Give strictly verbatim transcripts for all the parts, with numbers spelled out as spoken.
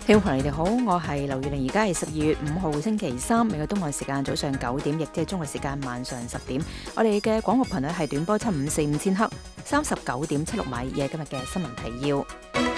聽眾朋友你哋好，我係劉月玲，而家係十二月五號星期三，美國東岸時間早上九點，亦即係中國時間晚上十點。我哋嘅廣播頻率係短波七五四五千赫，三十九點七六米。而係今日嘅新聞提要。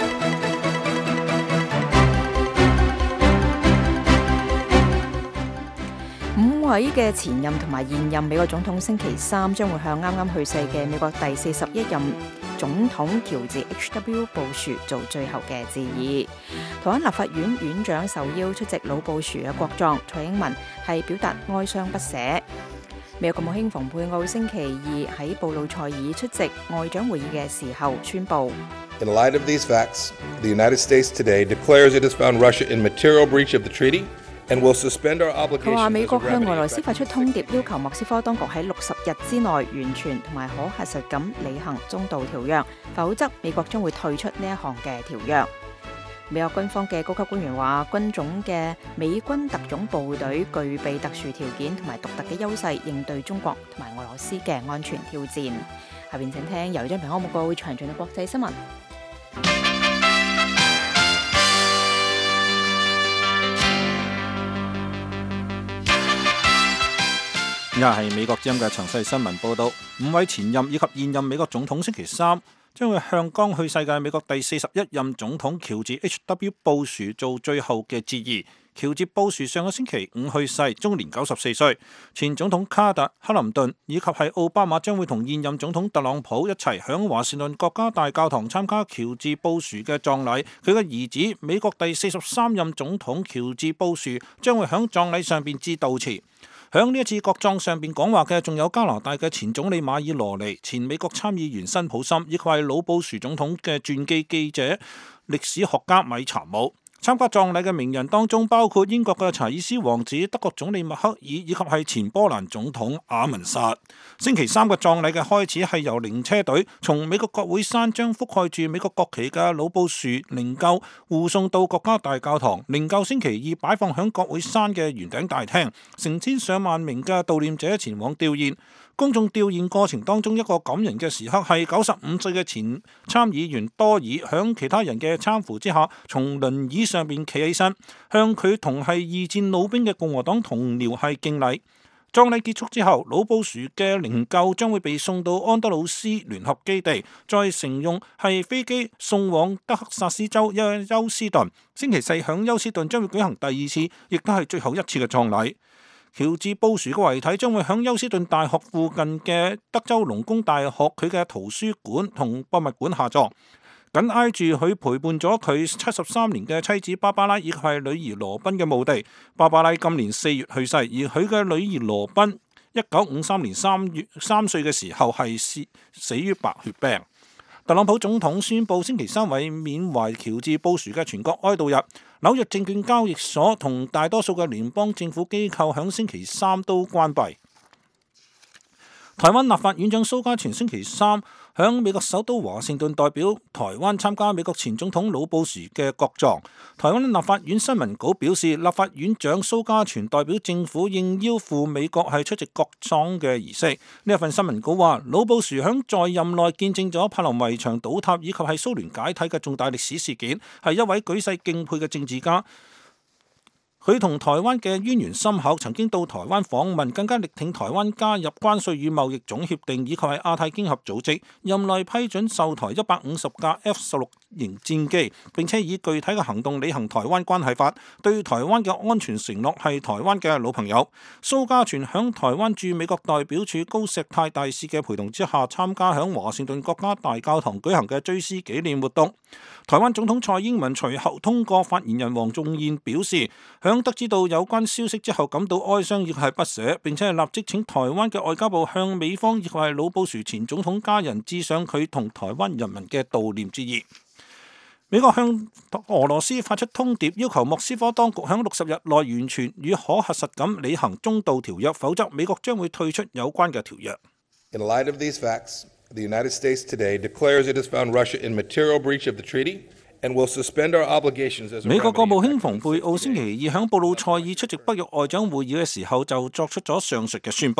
五位嘅前任同埋現任美國總統星期三將會向啱啱去世嘅美國第四十一任總統喬治 H W 布殊做最後嘅致意。台灣立法院院長受邀出席老布殊嘅國葬，蔡英文係表達哀傷不捨。美國國務卿蓬佩奧星期二喺布魯塞爾出席外長會議嘅時候宣布 In light of these facts, the United States today declares it has found Russia in material breach of the treaty and will suspend our obligations. 佢話美國向俄羅斯發出通牒，要求莫斯科當局喺六十日之內完全同埋可核實咁履行中導條約，否則美國將會退出呢一項嘅條約。美國軍方嘅高級官員話，軍種嘅美軍特種部隊具備特殊條件同埋獨特嘅優勢，應對中國同埋俄羅斯嘅安全挑戰。下邊請聽由張平安報告詳盡嘅國際新聞。 以下係美國之音嘅詳細新聞報道。五位前任以及現任美國總統星期三將會向剛去世嘅美國第四十一任總統喬治 H W 布殊做最後嘅致意。喬治布殊上個星期五去世，終年九十四歲。前總統卡特、克林頓以及係奧巴馬將會同現任總統特朗普一齊響華盛頓國家大教堂參加喬治布殊嘅葬禮。佢嘅兒子美國第四十三任總統喬治布殊將會響葬禮上邊致悼詞。響呢一次國葬上邊講話嘅，仲有加拿大嘅前總理馬爾羅尼、前美國參議員辛普森，以及係老布殊總統嘅傳記記者、歷史學家米查姆。參加葬禮嘅名人當中包括英國嘅查爾斯王子、德國總理默克爾以及係前波蘭總統阿文薩。星期三嘅葬禮嘅開始係由靈車隊從美國國會山將覆蓋住美國國旗嘅老布殊靈柩護送到國家大教堂。靈柩星期二擺放響國會山嘅圓頂大廳，成千上萬名嘅悼念者前往弔唁。公眾弔唁過程當中，一個感人嘅時刻係九十五歲嘅前參議員多爾響其他人嘅攙扶之下，從輪椅上邊企起身，向佢同係二戰老兵嘅共和黨同僚係敬禮。葬禮結束之後，老布殊嘅靈柩將會被送到安德魯斯聯合基地，再乘用係飛機送往德克薩斯州休斯頓。星期四響休斯頓將會舉行第二次，亦都係最後一次嘅葬禮。喬治布殊嘅遺體將會響休斯頓大學附近嘅德州農工大學佢嘅圖書館同博物館下葬，緊挨住佢陪伴咗佢七十三年嘅妻子芭芭拉以及係女兒羅賓嘅墓地。芭芭拉今年四月去世，而佢嘅女兒羅賓一九五三年三月三歲嘅時候係死死於白血病。特朗普總統宣布星期三為緬懷喬治布殊嘅全國哀悼日。紐約證券交易所同大多數嘅聯邦政府機構響星期三都關閉。台灣立法院長蘇嘉全星期三響美國首都華盛頓代表台灣參加美國前總統老布殊嘅國葬。台灣立法院新聞稿表示，立法院長蘇嘉全代表政府應邀赴美國係出席國葬嘅儀式。呢一份新聞稿話，老布殊響在，在任內見證咗柏林圍牆倒塌以及係蘇聯解體嘅重大歷史事件，係一位舉世敬佩嘅政治家。佢同台灣嘅淵源深厚，曾經到台灣訪問，更加力挺台灣加入關稅與貿易總協定以及係亞太經合組織。任內批准售台一百五十架 F 十六型戰機，並且以具體嘅行動履行台灣關係法，對台灣嘅安全承諾係台灣嘅老朋友。蘇嘉全響台灣駐美國代表處高石泰大使嘅陪同之下，參加響華盛頓國家大教堂舉行嘅追思紀念活動。台灣總統蔡英文隨後通過發言人黃仲彥表示，響得知到有關消息之後感到哀傷亦係不捨，並且係立即請台灣嘅外交部向美方亦係老布殊前總統家人致上佢同台灣人民嘅悼念之意。美國向俄羅斯發出通牒，要求莫斯科當局響六十日內完全與可核實咁履行中導條約，否則美國將會退出有關嘅條約。 In light of these facts, the United States today declares it has found Russia in material breach of the treaty and will suspend our obligations as a remedy. 美國國務卿蓬佩奧星期二響布魯塞爾出席北約外長會議嘅時候就作出咗上述嘅宣佈。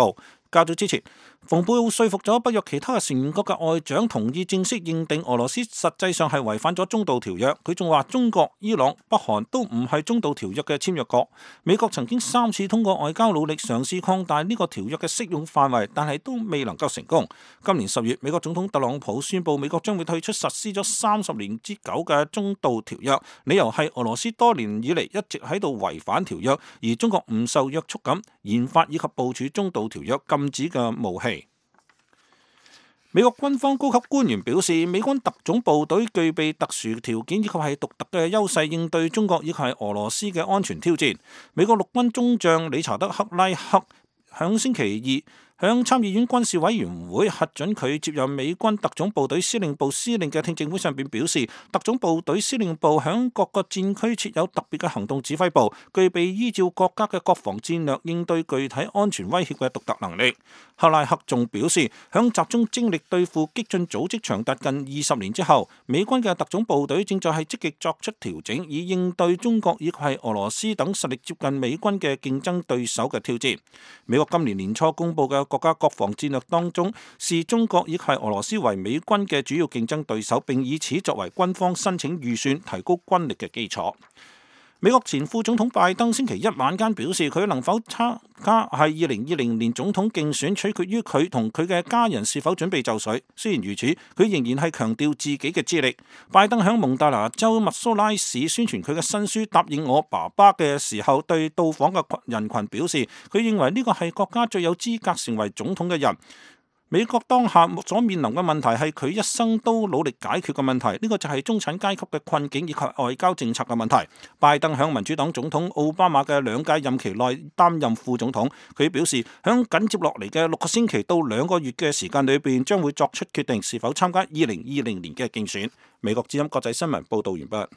較早之前，蓬佩奧說服咗北約其他嘅成員國嘅外長同意正式認定俄羅斯實際上係違反咗中導條約。佢仲話中國、伊朗、北韓都唔係中導條約嘅簽約國。美國曾經三次通過外交努力嘗試擴大呢個條約嘅適用範圍，但係都未能夠成功。今年十月，美國總統特朗普宣布美國將會退出實施咗三十年之久嘅中導條約，理由係俄羅斯多年以嚟一直喺度違反條約，而中國唔受約束咁研發以及部署中導條約禁止嘅武器。美國軍方高級官員表示，美軍特種部隊具備特殊條件以及係獨特嘅優勢，應對中國以及係俄羅斯嘅安全挑戰。美國陸軍中將理查德克拉克響星期二向參議院軍事委員會核准佢接任美軍特種部隊司令部司令嘅聽證會上邊表示，特種部隊司令部響各個戰區設有特別嘅行動指揮部，具備依照國家嘅國防戰略應對具體安全威脅嘅獨特能力。克拉克仲表示，響集中精力對付激進組織長達近二十年之後，美軍嘅特種部隊正在係積極作出調整，以應對中國以及係俄羅斯等實力接近美軍嘅競爭對手嘅挑戰。美國今年年初公布嘅國家國防戰略當中，視中國以及俄羅斯為美軍嘅主要競爭對手，並以此作為軍方申請預算提高軍力嘅基礎。美國前副總統拜登星期一晚間表示，佢能否參加係二零二零年總統競選，取決於佢同佢嘅家人是否準備就緒。雖然如此，佢仍然係強調自己嘅資歷。拜登響蒙大拿州密蘇拉市宣傳佢嘅新書《答應我爸爸》嘅時候，對到訪嘅人群表示，佢認為呢個係國家最有資格成為總統嘅人。美國當下所面臨嘅問題係佢一生都努力解決嘅問題，呢、這個就係中產階級嘅困境以及外交政策嘅問題。拜登響民主黨總統奧巴馬嘅兩屆任期內擔任副總統，佢表示響緊接落嚟嘅六個星期到兩個月嘅時間裏邊，將會作出決定是否參加二零二零年嘅競選。美國之音國際新聞報道完畢。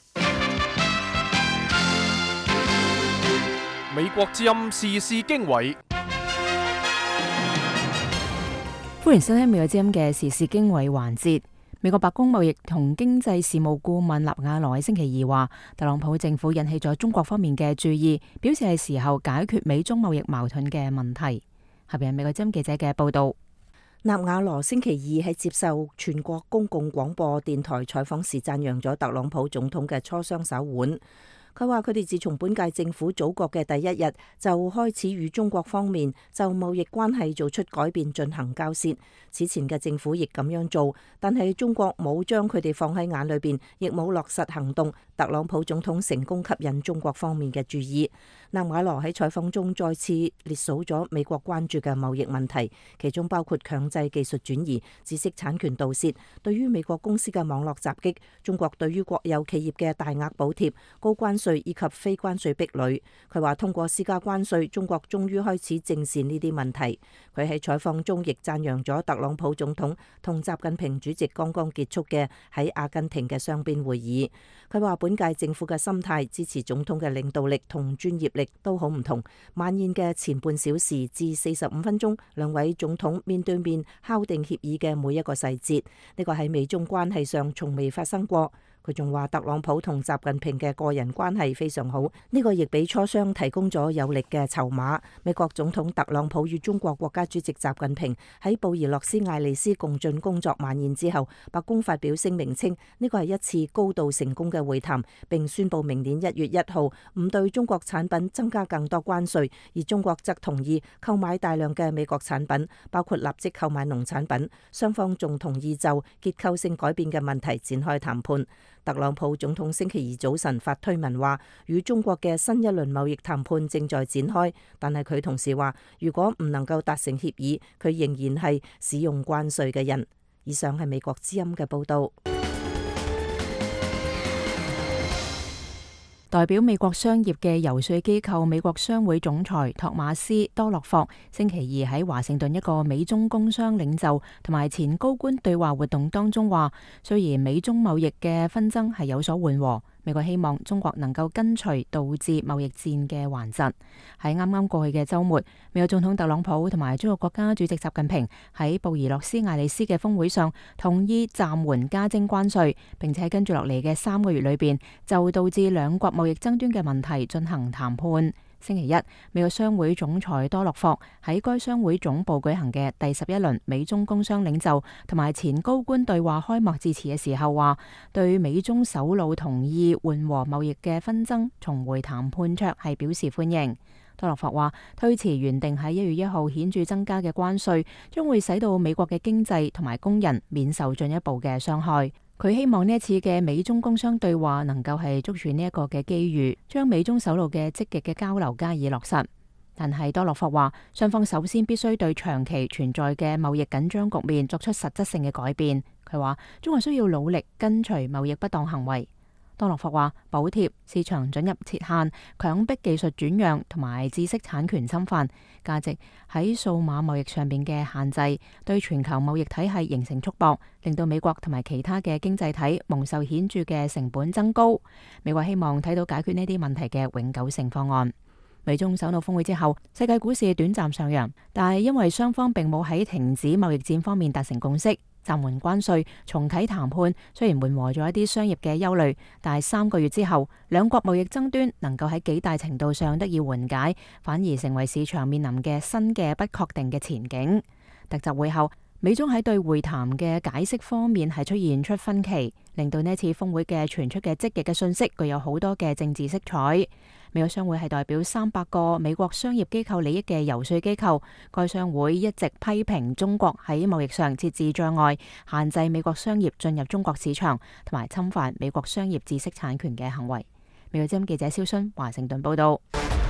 美國之音時事經緯。 歡迎收聽美國之音嘅時事經緯環節。美國白宮貿易同經濟事務顧問納瓦羅喺星期二話，特朗普政府引起咗中國方面嘅注意，表示係時候解決美中貿易矛盾嘅問題。下邊係美國之音記者嘅報道。納瓦羅星期二喺接受全國公共廣播電台採訪時，讚揚咗特朗普總統嘅磋商手腕。佢話：佢哋自從本屆政府組閣嘅第一日就開始與中國方面就貿易關係做出改變進行交涉。此前嘅政府亦咁樣做，但係中國冇將佢哋放喺眼裏邊，亦冇落實行動。特朗普總統成功吸引中國方面嘅注意。納瓦羅喺採訪中再次列數咗美國關注嘅貿易問題，其中包括強制技術轉移、知識產權盜竊、對於美國公司嘅網絡襲擊、中國對於國有企業嘅大額補貼、高關稅以及非關稅壁壘。佢話通過施加關稅，中國終於開始正視呢啲問題。佢喺採訪中亦讚揚咗特朗普總統同習近平主席剛剛結束嘅喺阿根廷嘅雙邊會議。佢話本屆政府嘅心態、支持總統嘅領導力同專業力都好唔同。晚宴嘅前半小時至四十五分鐘，兩位總統面對面敲定協議嘅每一個細節，呢個喺美中關係上從未發生過。佢仲話特朗普同習近平嘅個人關係非常好，呢個亦俾磋商提供咗有力嘅籌碼。美國總統特朗普與中國國家主席習近平喺布宜諾斯艾利斯共進工作晚宴之後，白宮發表聲明稱呢個係一次高度成功嘅會談，並宣布明年一月一號唔對中國產品增加更多關稅，而中國則同意購買大量嘅美國產品，包括立即購買農產品。雙方仲同意就結構性改變嘅問題展開談判。特朗普總統星期二早晨發推文話，與中國嘅新一輪貿易談判正在展開，但係佢同時話，如果唔能夠達成協議，佢仍然係使用關稅嘅人。以上係美國之音嘅報導。代表美國商業嘅游說機構美國商會總裁托馬斯多洛霍星期二喺華盛頓一個美中工商領袖同埋前高官對話活動當中話，雖然美中貿易嘅紛爭係有所緩和，美國希望中國能夠根除導致貿易戰嘅頑疾。喺啱啱過去嘅週末，美國總統特朗普同埋中國國家主席習近平喺布宜諾斯艾利斯嘅峰會上同意暫緩加徵關稅，並且跟住落嚟嘅三個月裏邊就導致兩國貿易爭端嘅問題進行談判。 星期一，美國商會總裁多洛霍喺該商會總部舉行嘅第十一輪美中工商領袖同埋前高官對話開幕致辭嘅時候話，對美中首腦同意緩和貿易嘅紛爭，重回談判桌係表示歡迎。多洛霍話，推遲原定喺一月一號顯著增加嘅關稅，將會使到美國嘅經濟同埋工人免受進一步嘅傷害。佢希望呢一次嘅美中工商對話能夠係捉住呢一個嘅機遇，將美中首腦嘅積極嘅交流加以落實。但係多洛霍話，雙方首先必須對長期存在嘅貿易緊張局面作出實質性嘅改變。佢話，中國需要努力根除貿易不當行為。多洛霍話，補貼、市場准入設限、強迫技術轉讓同埋知識產權侵犯、價值喺數碼貿易上邊嘅限制，對全球貿易體系形成束縛，令到美國同埋其他嘅經濟體蒙受顯著嘅成本增高。美國希望睇到解決呢啲問題嘅永久性方案。美中首腦峰會之後，世界股市短暫上揚，但係因為雙方並冇喺停止貿易戰方面達成共識，暫緩關稅、重啟談判，雖然緩和咗一啲商業嘅憂慮，但係三個月之後，兩國貿易爭端能夠喺幾大程度上得以緩解，反而成為市場面臨嘅新嘅不確定嘅前景。特集會後，美中喺對會談嘅解釋方面係出現出分歧，令到呢次峰會嘅傳出嘅積極嘅信息具有好多嘅政治色彩。美國商會係代表三百個美國商業機構利益嘅游說機構，該商會一直批評中國喺貿易上設置障礙，限制美國商業進入中國市場，同埋侵犯美國商業知識產權嘅行為。美國之音記者蕭薰華盛頓報道。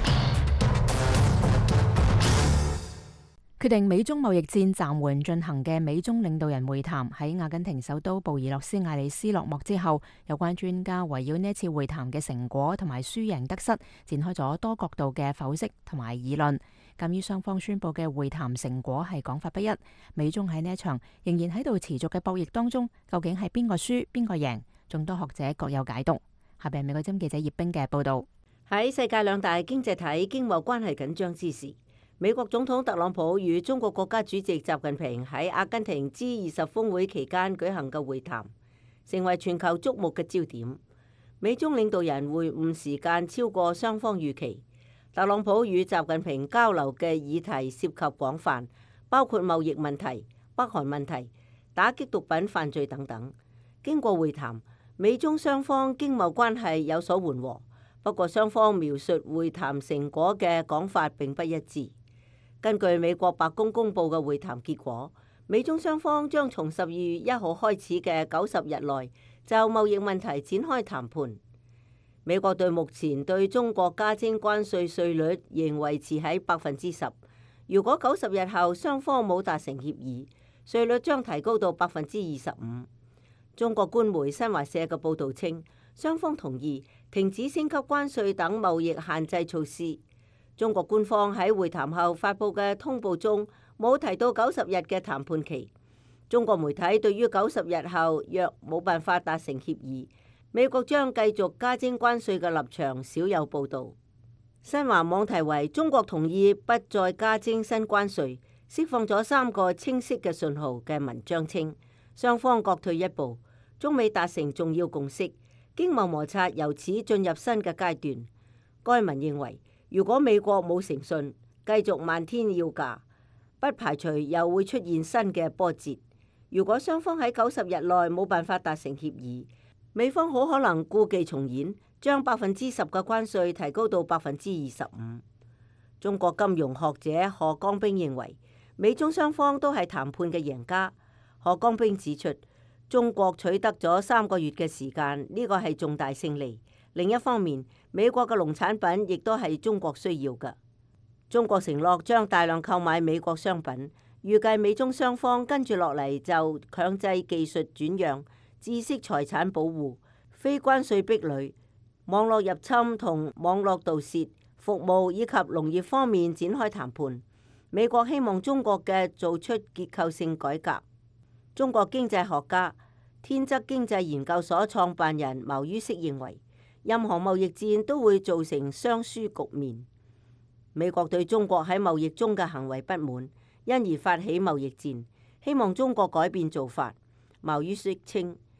決定美中貿易戰暫緩進行嘅美中領導人會談喺阿根廷首都布宜諾斯艾利斯落幕之後，有關專家圍繞呢次會談嘅成果同埋輸贏得失，展開咗多角度嘅剖析同埋議論。鑑於雙方宣佈嘅會談成果係講法不一，美中喺呢一場仍然喺度持續嘅博弈當中，究竟係邊個輸邊個贏？眾多學者各有解讀。下邊係美國之音記者葉冰嘅報道。 喺世界兩大經濟體經貿關係緊張之時，美國總統特朗普與中國國家主席習近平喺阿根廷 G 二十峰會期間舉行嘅會談，成為全球矚目嘅焦點。美中領導人會晤時間超過雙方預期。特朗普與習近平交流嘅議題涉及廣泛，包括貿易問題、北韓問題、打擊毒品犯罪等等。經過會談，美中雙方經貿關係有所緩和，不過雙方描述會談成果嘅講法並不一致。根據美國白宮公佈嘅會談結果，美中雙方將從十二月一號開始嘅九十日內就貿易問題展開談判。美國對目前對中國加徵關稅稅率仍維持喺百分之十。如果九十日後雙方冇達成協議，稅率將提高到百分之二十五。中國官媒新華社嘅報導稱，雙方同意停止升級關稅等貿易限制措施。中國官方喺會談後發布嘅通報中冇提到九十日嘅談判期。中國媒體對於九十日後若冇辦法達成協議，美國將繼續加徵關稅嘅立場少有報導。新華網題為中國同意不再加徵新關稅，釋放咗三個清晰嘅信號嘅文章稱，雙方各退一步，中美達成重要共識，經貿摩擦由此進入新嘅階段。該文認為，如果美國冇誠信，繼續漫天要價，不排除又會出現新嘅波折。如果雙方喺九十日內冇辦法達成協議，美方好可能故伎重演，將百分之十嘅關稅提高到百分之二十五。中國金融學者何江兵認為，美中雙方都係談判嘅贏家。何江兵指出，中國取得咗三個月嘅時間，呢個係重大勝利。另一方面，美國嘅農產品亦都係中國需要嘅。中國承諾將大量購買美國商品，預計美中雙方跟住落嚟就強制技術轉讓、知識財產保護、非關稅壁壘、網絡入侵同網絡盜竊、服務以及農業方面展開談判。美國希望中國嘅做出結構性改革。中國經濟學家、天則經濟研究所創辦人牟于軾認為，任何貿易戰都會造成雙輸局面。美國對中國喺貿易中嘅行為不滿，因而發起貿易戰，希望中國改變做法。牟于軾稱，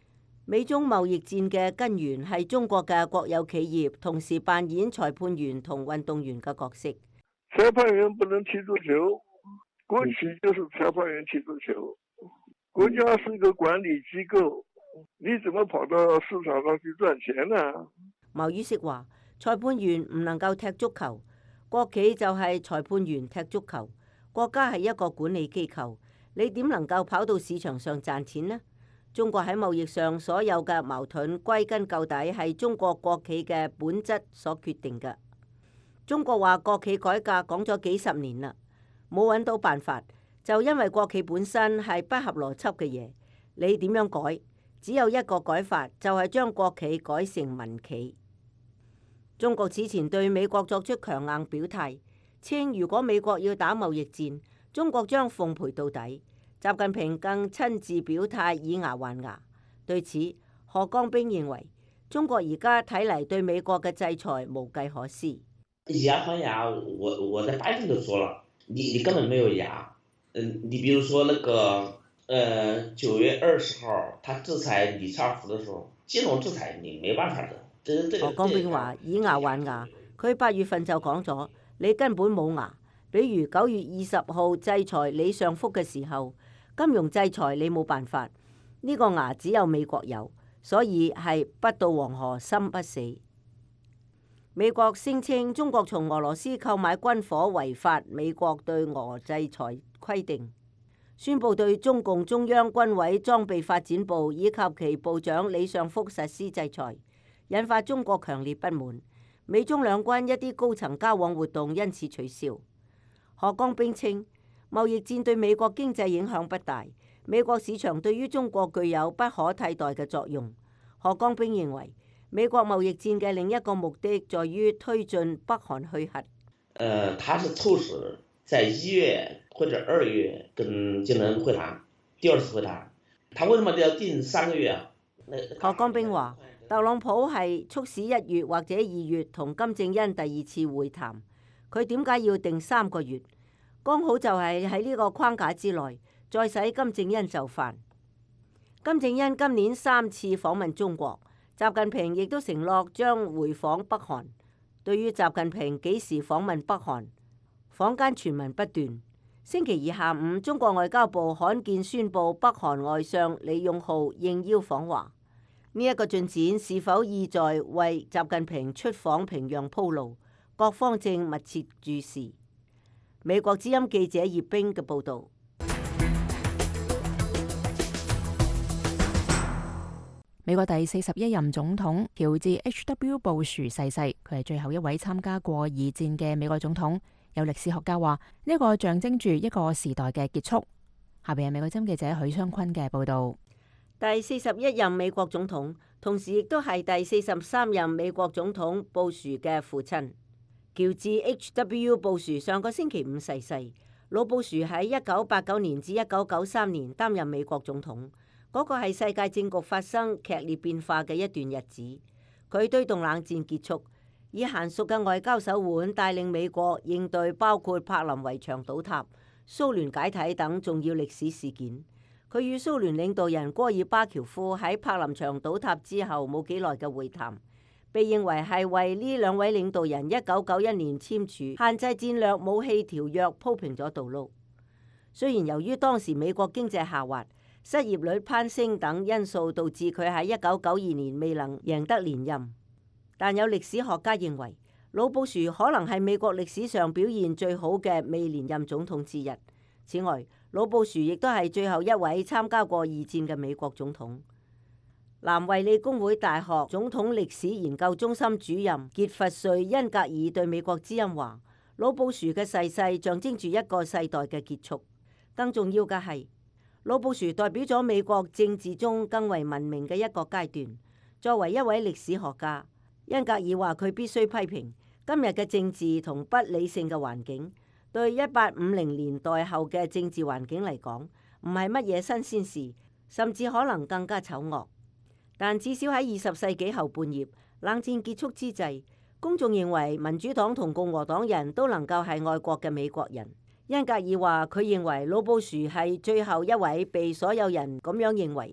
美中貿易戰嘅根源係中國嘅國有企業同時扮演裁判員同運動員嘅角色。 裁判員不能踢足球，國企就是裁判員踢足球。國家是一個管理機構，你怎麼跑到市場上去賺錢呢？ 牟于錫話：裁判員唔能夠踢足球，國企就係裁判員踢足球。國家係一個管理機構，你點能夠跑到市場上賺錢呢？中國喺貿易上所有嘅矛盾，歸根究底係中國國企嘅本質所決定嘅。中國話國企改革講咗幾十年啦，冇揾到辦法，就因為國企本身係不合邏輯嘅嘢，你點樣改？只有一個改法，就係將國企改成民企。中國此前對美國作出強硬表態，稱如果美國要打貿易戰，中國將奉陪到底。習近平更親自表態以牙還牙。對此，何江兵認為中國而家睇嚟對美國嘅制裁無計可施。 以牙還牙，我我在拜登都說了，你你根本沒有牙。嗯，你比如說那個，呃，九月二十號，他制裁李斯爾福的時候，金融制裁你沒辦法的。這這個。何江兵話以牙還牙，佢八月份就講咗，你根本冇牙。比如九月二十號制裁李尚福嘅時候，金融制裁你冇辦法，呢個牙只有美國有，所以係不到黃河心不死。美國聲稱中國從俄羅斯購買軍火違法美國對俄制裁規定，宣布對中共中央軍委裝備發展部以及其部長李尚福實施制裁，引發中國強烈不滿。美中兩軍一啲高層交往活動因此取消。何江兵稱貿易戰對美國經濟影響不大，美國市場對於中國具有不可替代嘅作用。何江兵認為，美國貿易戰嘅另一個目的在於推進北韓去核。 呃，他是促使在一月或者二月跟金正恩會談，第二次會談。他為什麼要定三個月啊？ 何江兵話，特朗普係促使一月或者二月同金正恩第二次會談。佢點解要定三個月？剛好就係喺呢個框架之內，再使金正恩就範。金正恩今年三次訪問中國，習近平亦都承諾將回訪北韓。對於習近平幾時訪問北韓，坊間傳聞不斷。星期二下午，中國外交部罕見宣布北韓外相李勇浩應邀訪華。呢、這、一個進展是否意在為習近平出訪平壤鋪路？各方正密切注視。美國之音記者葉冰嘅報導。 美國第四十一任總統喬治 H W 布殊逝世，佢係最後一位參加過二戰嘅美國總統。有歷史學家話呢一個象徵住一個時代嘅結束。下邊係美國之音記者許昌坤嘅報導。 第四十一任美國總統，同時亦都係第四十三任美國總統布殊嘅父親。喬治 H W 布殊上個星期五逝世。老布殊喺一九八九年至一九九三年擔任美國總統，嗰、那個係世界政局發生劇烈變化嘅一段日子。佢推動冷戰結束，以嫻熟嘅外交手腕帶領美國應對包括柏林圍牆倒塌、蘇聯解體等重要歷史事件。佢與蘇聯領導人戈爾巴喬夫喺柏林牆倒塌之後冇幾耐嘅會談，被認為係為呢兩位領導人一九九一年簽署限制戰略武器條約鋪平咗道路。雖然由於當時美國經濟下滑、失業率攀升等因素導致佢喺一九九二年未能贏得連任，但有歷史學家認為老布殊可能係美國歷史上表現最好嘅未連任總統之一。此外，老布殊亦都係最後一位參加過二戰嘅美國總統。南維利公會大學總統歷史研究中心主任傑弗瑞恩格爾對美國之音話：老布殊嘅逝世象徵住一個世代嘅結束。更重要嘅係，老布殊代表咗美國政治中更為文明嘅一個階段。作為一位歷史學家，恩格爾話佢必須批評今日嘅政治同不理性嘅環境，對一八五零年代後嘅政治環境嚟講，唔係乜嘢新鮮事，甚至可能更加醜惡。但至少喺二十世紀後半葉，冷戰結束之際，公眾認為民主黨同共和黨人都能夠係愛國嘅美國人。恩格爾話佢認為老布殊係最後一位被所有人咁樣認為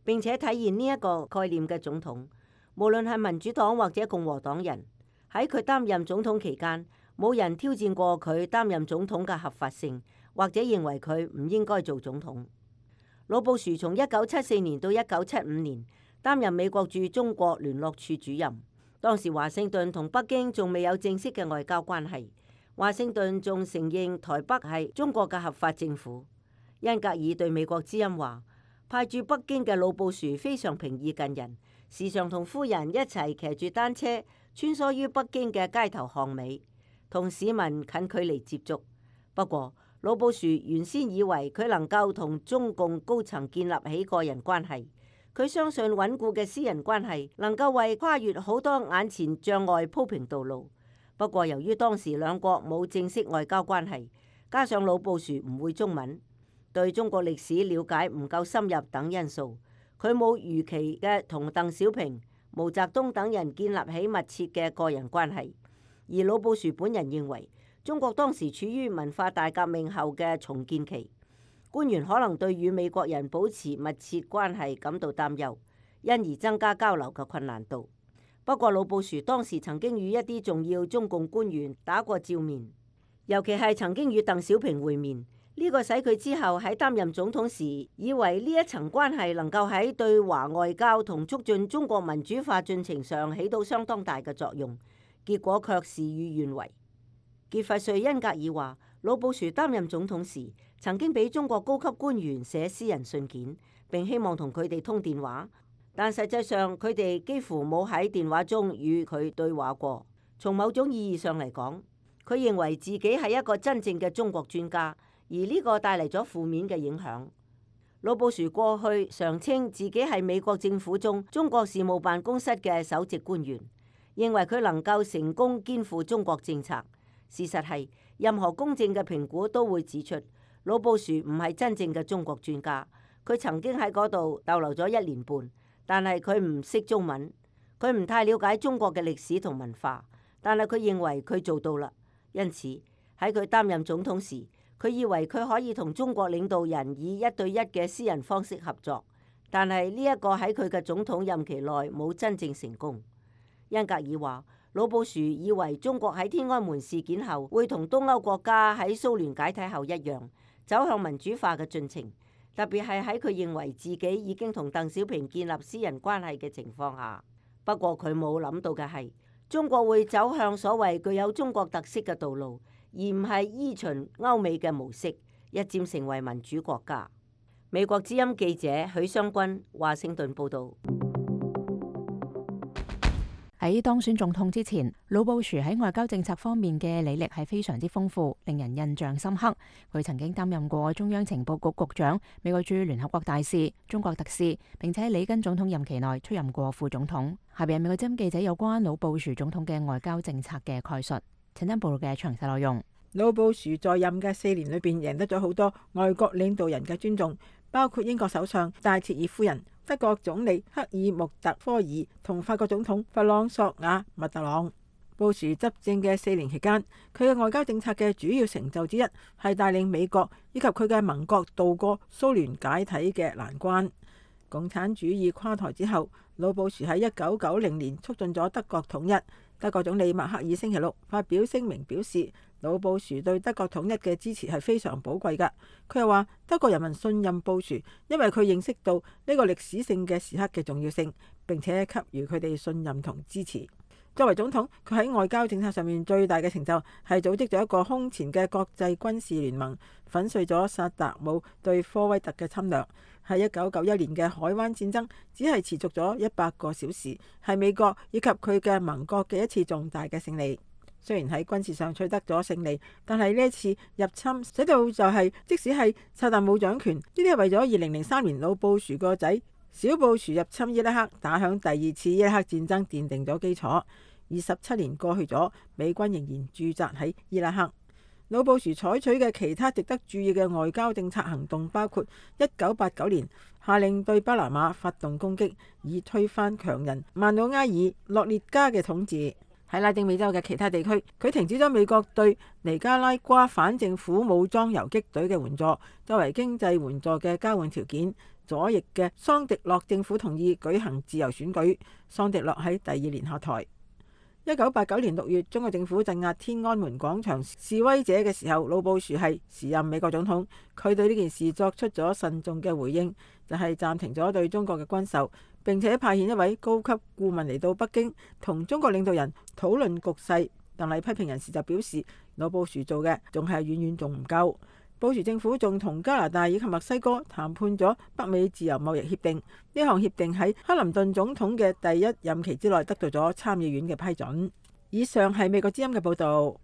並且體現呢一個概念嘅總統，無論係民主黨或者共和黨人，喺佢擔任總統期間，冇人挑戰過佢擔任總統嘅合法性，或者認為佢唔應該做總統。老布殊從一九七四年到一九七五年擔任美國駐中國聯絡處主任，當時華盛頓同北京仲未有正式嘅外交關係，華盛頓仲承認台北係中國嘅合法政府。恩格爾對美國之音話：派駐北京嘅老布殊非常平易近人，時常同夫人一齊騎住單車穿梭於北京嘅街頭巷尾，同市民近距離接觸。不過，老布殊原先以為佢能夠同中共高層建立起個人關係，佢相信穩固嘅私人關係能夠為跨越好多眼前障礙鋪平道路。不過，由於當時兩國冇正式外交關係，加上老布殊唔會中文，對中國歷史了解唔夠深入等因素，佢冇如期嘅同鄧小平、毛澤東等人建立起密切嘅個人關係。而老布殊本人認為，中國當時處於文化大革命後嘅重建期，官員可能對與美國人保持密切關係感到擔憂，因而增加交流嘅困難度。不過，老布殊當時曾經與一啲重要中共官員打過照面，尤其係曾經與鄧小平會面。呢個使佢之後喺擔任總統時，以為呢一層關係能夠喺對華外交同促進中國民主化進程上起到相當大嘅作用，結果卻事與願違。傑弗瑞恩格爾話：老布殊擔任總統時，曾經俾中國高級官員寫私人信件，並希望同佢哋通電話，但實際上佢哋幾乎冇喺電話中與佢對話過。從某種意義上嚟講，佢認為自己係一個真正嘅中國專家，而呢個帶嚟咗負面嘅影響。老布殊過去常稱自己係美國政府中中國事務辦公室嘅首席官員，認為佢能夠成功肩負中國政策。事實係，任何公正嘅評估都會指出，老布殊唔係真正嘅中國專家。佢曾經喺嗰度逗留咗一年半，但係佢唔識中文，佢唔太了解中國嘅歷史同文化，但係佢認為佢做到啦。因此喺佢擔任總統時，佢以為佢可以同中國領導人以一對一嘅私人方式合作，但係呢一個喺佢嘅總統任期內冇真正成功。恩格爾話：老布殊以為中國喺天安門事件後會同東歐國家喺蘇聯解體後一樣走向民主化嘅進程，特別係喺佢認為自己已經同鄧小平建立私人關係嘅情況下。不過佢冇諗到嘅係，中國會走向所謂具有中國特色嘅道路，而唔係依循歐美嘅模式，一漸成為民主國家。美國之音記者許湘君華盛頓報導。 喺當選總統之前，老布殊喺外交政策方面嘅履歷係非常之豐富，令人印象深刻。佢曾經擔任過中央情報局局長、美國駐聯合國大使、中國特使，並且喺里根總統任期內出任過副總統。下邊係美國之音記者有關老布殊總統嘅外交政策嘅概述，請聽報道嘅詳細內容。 老布殊在任嘅四年裏邊，贏得咗好多外國領導人嘅尊重，包括英國首相戴切爾夫人、德國總理克爾穆特科爾同法國總統弗朗索瓦密特朗。布殊執政嘅四年期間，佢嘅外交政策嘅主要成就之一係帶領美國以及佢嘅盟國渡過蘇聯解體嘅難關。共產主義垮台之後，老布殊喺一九九零年促進咗德國統一。德國總理默克爾星期六發表聲明表示，老布殊對德國統一嘅支持係非常寶貴㗎。佢又話德國人民信任布殊，因為佢認識到呢個歷史性嘅時刻嘅重要性，並且給予佢哋信任同支持。作為總統，佢喺外交政策上面最大嘅成就係組織咗一個空前嘅國際軍事聯盟，粉碎咗薩達姆對科威特嘅侵略。喺一九九一年嘅海灣戰爭只係持續咗一百個小時，係美國以及佢嘅盟國嘅一次重大嘅勝利。雖然喺軍事上取得咗勝利，但係呢一次入侵使到就係、是、即使係薩達姆掌權，呢啲係為咗二零零三年老布殊個仔小布殊入侵伊拉克，打響第二次伊拉克戰爭奠定咗基礎。二十七年過去咗，美軍仍然駐紮喺伊拉克。老布殊採取嘅其他值得注意嘅外交政策行動包括一九八九年下令對巴拿馬發動攻擊，以推翻強人曼努埃爾洛列加嘅統治。喺拉丁美洲嘅其他地區，佢停止咗美國對尼加拉瓜反政府武裝游擊隊嘅援助，作為經濟援助嘅交換條件， 左翼嘅桑迪諾政府同意舉行自由選舉，桑迪諾喺第二年下台。一九八九年六月，中國政府鎮壓天安門廣場示威者嘅時候，老布殊係時任美國總統，佢對呢件事作出咗慎重嘅回應，就係暫停咗對中國嘅軍售，並且派遣一位高級顧問嚟到北京同中國領導人討論局勢。但係批評人士就表示，老布殊做嘅仲係遠遠仲唔夠。布殊政府仲同加拿大以及墨西哥談判咗北美自由貿易協定，呢項協定喺克林頓總統嘅第一任期之內得到咗參議院嘅批准。以上係美國之音嘅報導。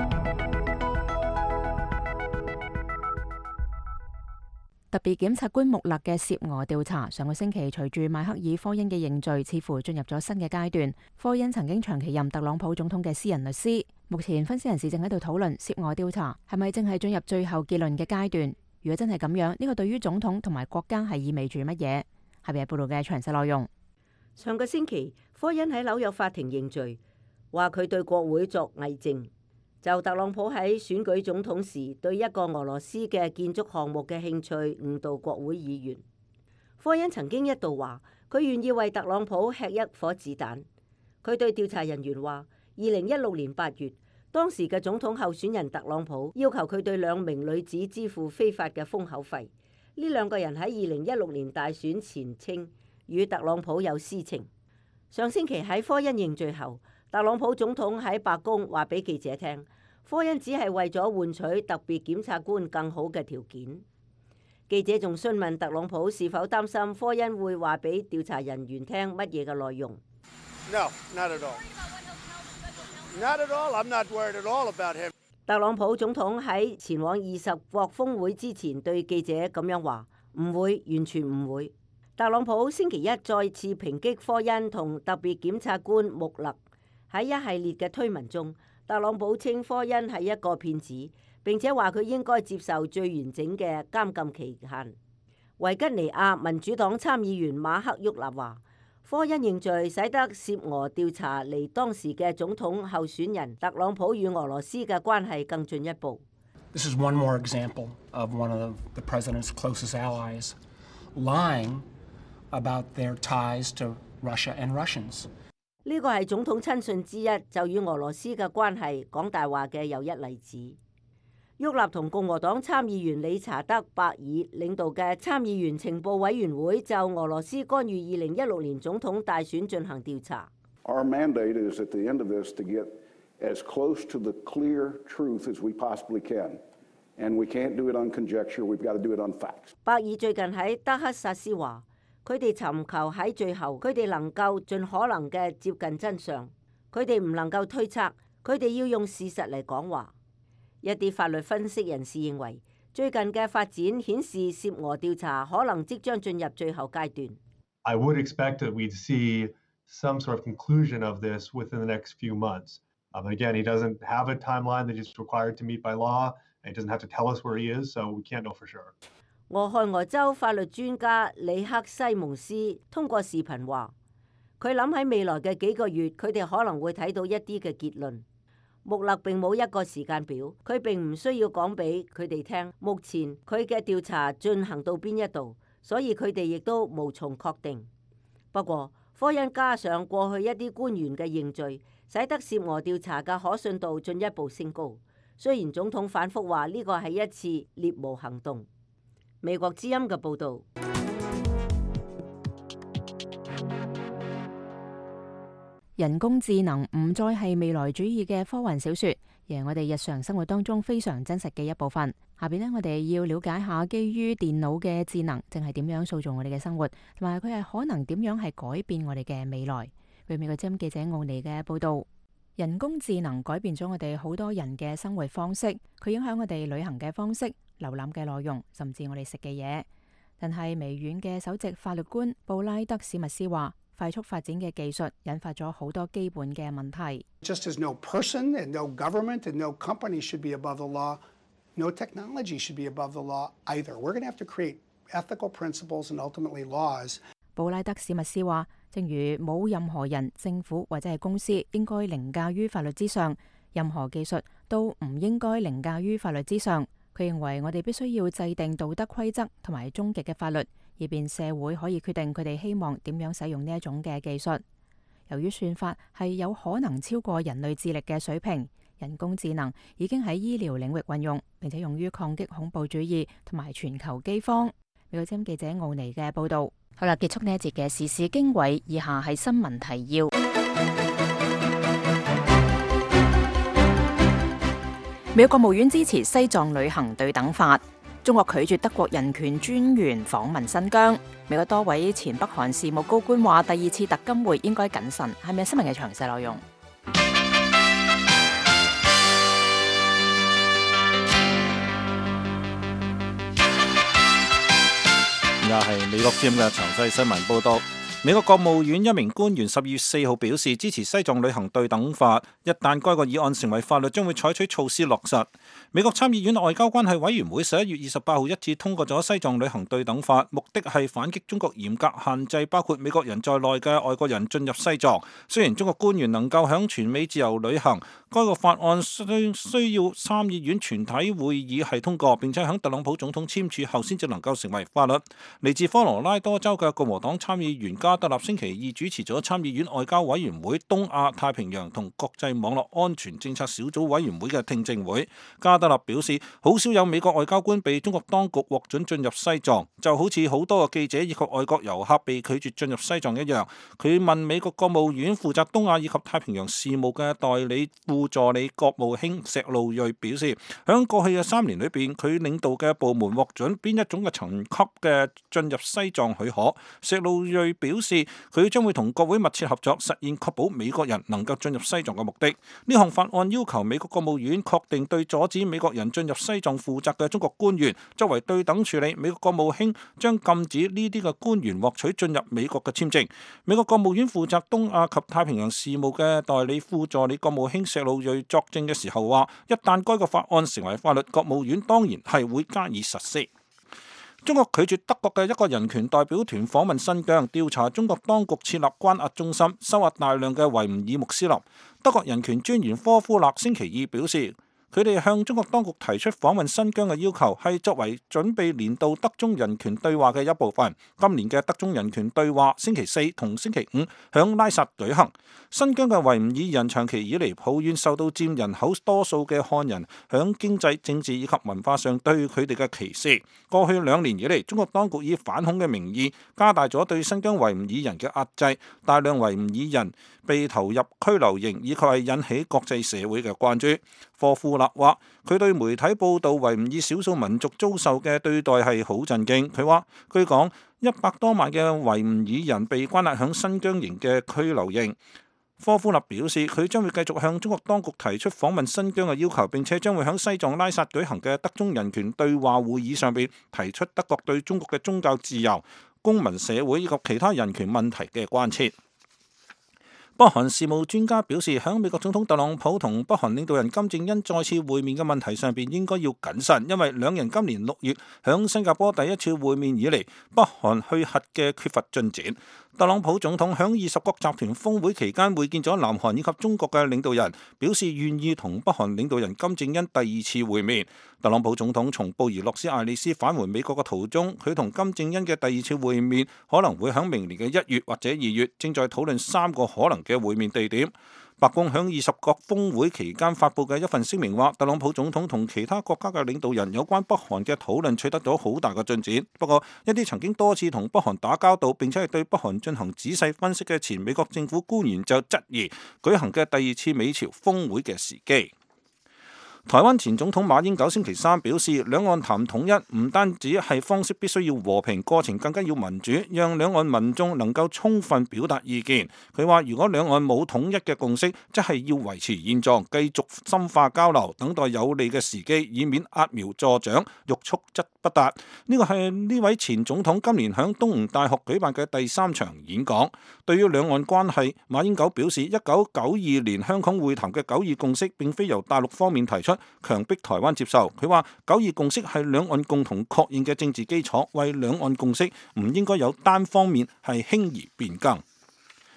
特別檢察官穆勒嘅涉俄調查，上個星期隨住邁克爾科恩嘅認罪，似乎進入咗新嘅階段。科恩曾經長期任特朗普總統嘅私人律師，目前分析人士正喺度討論涉俄調查係咪正係進入最後結論嘅階段。如果真係咁樣，呢、這個對於總統同埋國家係意味住乜嘢？下邊係報道嘅詳細內容。 上個星期，科恩喺紐約法庭認罪，話佢對國會作偽證。就特朗普喺選舉總統時對一個俄羅斯嘅建築項目嘅興趣誤導國會議員。科恩曾經一度話佢願意為特朗普吃一顆子彈。佢對調查人員話，二零一六年八月，當時嘅總統候選人特朗普要求佢對兩名女子支付非法嘅封口費。呢兩個人喺二零一六年大選前稱與特朗普有私情。上星期喺科恩認罪後，特朗普總統喺白宮話俾記者聽，科恩只係為咗換取特別檢察官更好嘅條件。記者仲詢問特朗普是否擔心科恩會話俾調查人員聽乜嘢嘅內容。 No, not at all. Not at all. I'm not worried at all about him. 特朗普總統喺前往二十國峰會之前對記者咁樣話，唔會，完全唔會。特朗普星期一再次抨擊科恩同特別檢察官穆勒。喺一系列嘅推文中，特朗普稱科恩係一個騙子，並且話佢應該接受最完整嘅監禁期限。維吉尼亞民主黨參議員馬克沃納話，科恩認罪使得涉俄調查離當時嘅總統候選人特朗普與俄羅斯嘅關係更進一步。 This is one more example of one of the president's closest allies lying about their ties to Russia and Russians. 呢個係總統親信之一就與俄羅斯嘅關係講大話嘅又一例子。沃納同共和黨參議員理查德·伯爾領導嘅參議員情報委員會就俄羅斯干預二零一六年總統大選進行調查。 Our mandate is at the end of this to get as close to the clear truth as we possibly can, and we can't do it on conjecture. We've got to do it on facts. 伯爾最近喺德克薩斯話，佢哋尋求喺最後，佢哋能夠盡可能嘅接近真相。佢哋唔能夠推測，佢哋要用事實嚟講話。一啲法律分析人士認為，最近嘅發展顯示涉俄調查可能即將進入最後階段。 I would expect that we'd see some sort of conclusion of this within the next few months. Um, again, he doesn't have a timeline that he's required to meet by law, and he doesn't have to tell us where he is, so we can't know for sure. 俄亥俄州法律專家里克西蒙斯通過視頻話，佢諗喺未來嘅幾個月，佢哋可能會睇到一啲嘅結論。穆勒並冇一個時間表，佢並唔需要講俾佢哋聽，目前佢嘅調查進行到邊一度，所以佢哋亦都無從確定。不過，科恩加上過去一啲官員嘅認罪，使得涉俄調查嘅可信度進一步升高。雖然總統反覆話呢個係一次獵巫行動。美國之音嘅報導。 人工智能唔再係未來主義嘅科幻小說，而係我哋日常生活當中非常真實嘅一部分。下邊呢，我哋要了解下基於電腦嘅智能，正係點樣塑造我哋嘅生活，同埋佢係可能點樣係改變我哋嘅未來。據美國之音記者奧尼嘅報導，人工智能改變咗我哋好多人嘅生活方式，佢影響我哋旅行嘅方式、瀏覽嘅內容，甚至我哋食嘅嘢。但係微軟嘅首席法律官布拉德史密斯話，快速發展嘅技術引發咗好多基本嘅問題。 Just as no person and no government and no company should be above the law, no technology should be above the law either. We're going to have to create ethical principles and ultimately laws. 布拉德史密斯話，正如冇任何人、政府或者係公司應該凌駕於法律之上，任何技術都唔應該凌駕於法律之上。佢認為我哋必須要制定道德規則同埋終極嘅法律， 以便社會可以決定佢哋希望點樣使用呢一種嘅技術。由於算法係有可能超過人類智力嘅水平，人工智能已經喺醫療領域運用，並且用於抗擊恐怖主義同埋全球饑荒。美國之音記者奧尼嘅報導。好啦，結束呢一節嘅時事經緯，以下係新聞提要。美國國務院支持西藏旅行對等法。中國拒絕德國人權專員訪問新疆。美國多位前北韓事務高官話，第二次特金會應該謹慎。係咪新聞嘅詳細內容？ 而家係美國之音嘅詳細新聞報道。美國國務院一名官員十二月四號表示支持西藏旅行對等法，一旦該個議案成為法律，將會採取措施落實。美國參議院外交關係委員會十一月二十八號一致通過咗西藏旅行對等法，目的係反擊中國嚴格限制包括美國人在內嘅外國人進入西藏。雖然中國官員能夠響全美自由旅行，該個法案需需要參議院全體會議係通過，並且響特朗普總統簽署後先至能夠成為法律。嚟自科羅拉多州嘅共和黨參議員加德納星期二主持咗參議院外交委員會東亞太平洋同國際網絡安全政策小組委員會嘅聽證會。加德納表示，好少有美國外交官被中國當局獲准進入西藏，就好似好多個記者以及外國遊客被拒絕進入西藏一樣。佢問美國國務院負責東亞以及太平洋事務嘅代理副助理國務卿石路瑞表示，響過去嘅三年裏邊，佢領導嘅部門獲准邊一種嘅層級嘅進入西藏許可。石路瑞表示，佢將會同國會密切合作，實現確保美國人能夠進入西藏嘅目的。呢項法案要求美國國務院確定對阻止美國人進入西藏負責嘅中國官員，作為對等處理。美國國務卿將禁止呢啲嘅官員獲取進入美國嘅簽證。美國國務院負責東亞及太平洋事務嘅代理副助理國務卿石路瑞作證嘅時候話，一旦該個法案成為法律，國務院當然係會加以實施。中國拒絕德國嘅一個人權代表團訪問新疆，調查中國當局設立關押中心，收押大量嘅維吾爾穆斯林。德國人權專員科夫勒星期二表示，佢哋向中國當局提出訪問新疆嘅要求，係作為準備年度德中人權對話嘅一部分。今年嘅德中人權對話星期四同星期五響拉薩舉行。新疆嘅維吾爾人長期以嚟抱怨受到佔人口多數嘅漢人響經濟、政治以及文化上對佢哋嘅歧視。過去兩年以嚟，中國當局以反恐嘅名義加大咗對新疆維吾爾人嘅壓制，大量維吾爾人被投入拘留營，以及係引起國際社會嘅關注。科夫勒話：佢對媒體報道維吾爾少數民族遭受嘅對待係好震驚。佢話：據講，一百多萬嘅維吾爾人被關押響新疆營嘅拘留營。科夫勒表示，佢將會繼續向中國當局提出訪問新疆嘅要求，並且將會響西藏拉薩舉行嘅德中人權對話會議上邊提出德國對中國嘅宗教自由、公民社會以及其他人權問題嘅關切。北韓事務專家表示，響美國總統特朗普同北韓領導人金正恩再次會面嘅問題上邊應該要謹慎，因為兩人今年六月響新加坡第一次會面以嚟，北韓去核嘅缺乏進展。特朗普總統響二十國集團峰會期間會見咗南韓以及中國嘅領導人，表示願意同北韓領導人金正恩第二次會面。特朗普總統從布宜諾斯艾利斯返回美國嘅途中，佢同金正恩嘅第二次會面可能會響明年嘅一月或者二月，正在討論三個可能嘅會面地點。白宮響二十國峰會期間發布嘅一份聲明話，特朗普總統同其他國家嘅領導人有關北韓嘅討論取得咗好大嘅進展。不過，一啲曾經多次同北韓打交道並且係對北韓進行仔細分析嘅前美國政府官員就質疑舉行嘅第二次美朝峰會嘅時機。台灣前總統馬英九星期三表示，兩岸談統一唔單止係方式必須要和平，過程更加要民主，讓兩岸民眾能夠充分表達意見。佢話，如果兩岸冇統一嘅共識，即係要維持現狀，繼續深化交流，等待有利嘅時機，以免揠苗助長，欲速則不達。呢個係呢位前總統今年響東吳大學舉辦嘅第三場演講。對於兩岸關係，馬英九表示，一九九二年香港會談嘅九二共識並非由大陸方面提出，強迫台灣接受。佢話九二共識係兩岸共同確認嘅政治基礎，為兩岸共識唔應該有單方面係輕易變更。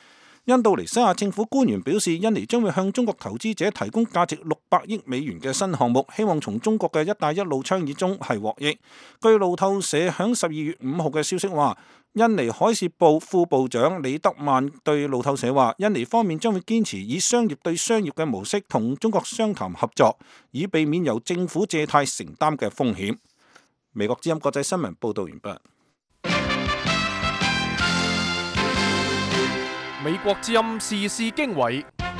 印度尼西亞政府官員表示，印尼將會向中國投資者提供價值六百億美元嘅新項目，希望從中國嘅一帶一路倡議中係獲益。據路透社響十二月五號嘅消息話，印尼海事部副部長李德曼對路透社話，印尼方面將會堅持以商業對商業嘅模式同中國商談合作，以避免由政府借貸承擔嘅風險。美國之音國際新聞報道完畢。 美國之音時事經緯，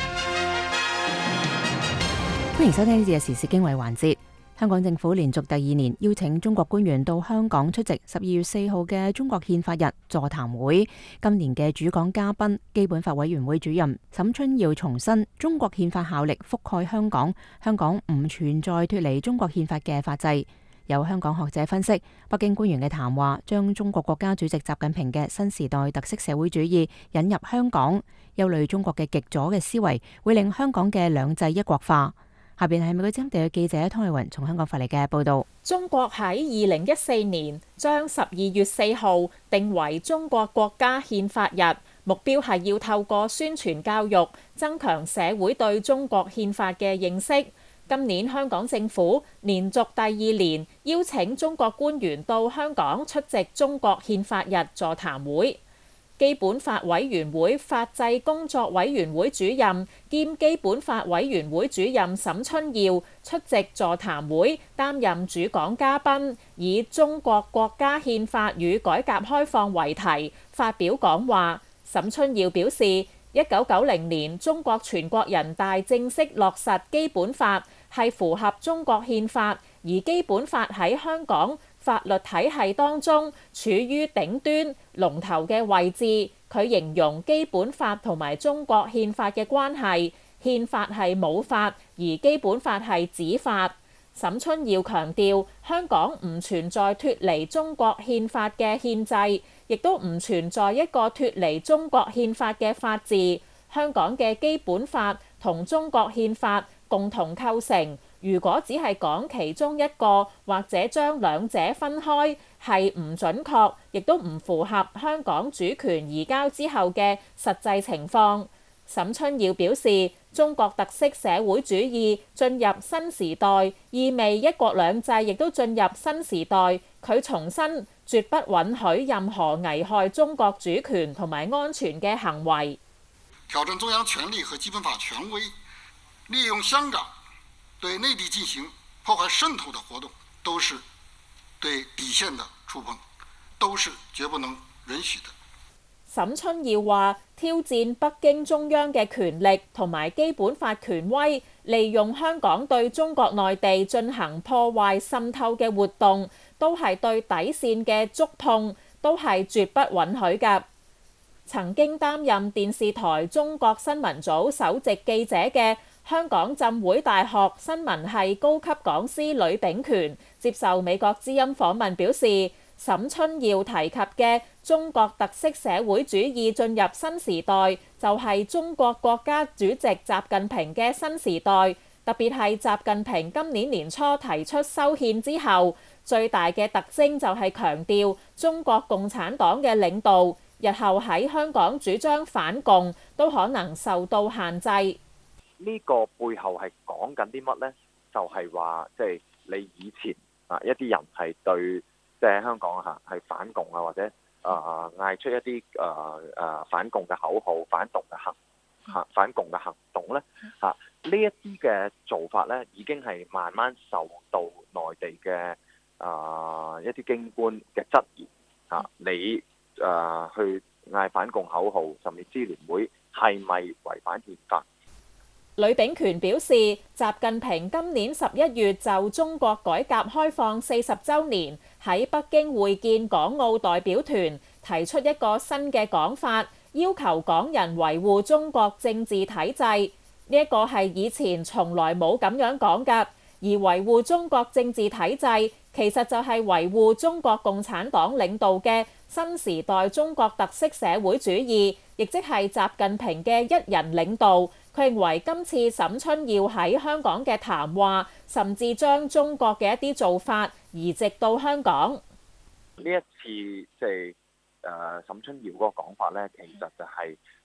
歡迎收聽呢節嘅時事經緯環節。香港政府連續第二年邀請中國官員到香港出席十二月四號嘅中國憲法日座談會。今年嘅主講嘉賓，基本法委員會主任沈春耀重申，中國憲法效力覆蓋香港，香港唔存在脫離中國憲法嘅法制。有香港學者分析，北京官員嘅談話將中國國家主席習近平嘅新時代特色社會主義引入香港，憂慮中國嘅極左嘅思維會令香港嘅兩制一國化。下邊係美國之音地嘅記者湯麗雲從香港發嚟嘅報道。 中國喺二零一四年將十二月四號定為中國國家憲法日，目標係要透過宣傳教育，增強社會對中國憲法嘅認識。今年香港政府連續第二年邀請中國官員到香港出席中國憲法日座談會。基本法委員會法制工作委員會主任兼基本法委員會主任沈春耀出席座談會，擔任主講嘉賓，以中國國家憲法與改革開放為題發表講話。沈春耀表示，一九九零年中國全國人大正式落實基本法，係符合中國憲法，而基本法喺香港法律體系當中處於頂端龍頭嘅位置。佢形容基本法同埋中國憲法嘅關係，憲法係母法，而基本法係子法。沈春耀強調，香港唔存在脫離中國憲法嘅憲制，亦都唔存在一個脫離中國憲法嘅法治。香港嘅基本法同中國憲法共同構成，如果只係講其中一個或者將兩者分開，係唔準確，亦都唔符合香港主權移交之後嘅實際情況。沈春耀表示，中國特色社會主義進入新時代，意味一國兩制亦都進入新時代。佢重申，絕不允許任何危害中國主權同埋安全嘅行為。 挑戰中央權力和基本法權威，利用香港對內地進行破壞滲透的活動，都是對底線的觸碰，都是絕不能允許的。 沈春耀話，挑戰北京中央嘅權力同埋基本法權威，利用香港對中國內地進行破壞滲透嘅活動，都係對底線嘅觸碰，都係絕不允許嘅。曾經擔任電視台中國新聞組首席記者嘅香港浸會大學新聞系高級講師呂秉權接受美國之音訪問表示，沈春耀提及嘅中國特色社會主義進入新時代，就係中國國家主席習近平嘅新時代。特別係習近平今年年初提出修憲之後，最大嘅特徵就係強調中國共產黨嘅領導，日後喺香港主張反共都可能受到限制。 呢個背後係講緊啲乜呢？就係話，即係你以前啊一啲人係對即係香港嚇係反共啊，或者啊嗌出一啲誒誒反共嘅口號、反動嘅行嚇反共嘅行動咧嚇，呢一啲嘅做法咧已經係慢慢受到內地嘅啊一啲京官嘅質疑嚇，你誒去嗌反共口號，甚至支聯會係咪違反憲法？ 呂秉權表示，習近平今年十一月就中國改革開放四十週年喺北京會見港澳代表團，提出一個新嘅講法，要求港人維護中國政治體制。呢一個係以前從來冇咁樣講㗎，而維護中國政治體制，其實就係維護中國共產黨領導嘅新時代中國特色社會主義，亦即係習近平嘅一人領導。佢認為今次沈春耀喺香港嘅談話，甚至將中國嘅一啲做法移植到香港。 呢一次即係誒沈春耀嗰個講法咧，其實就係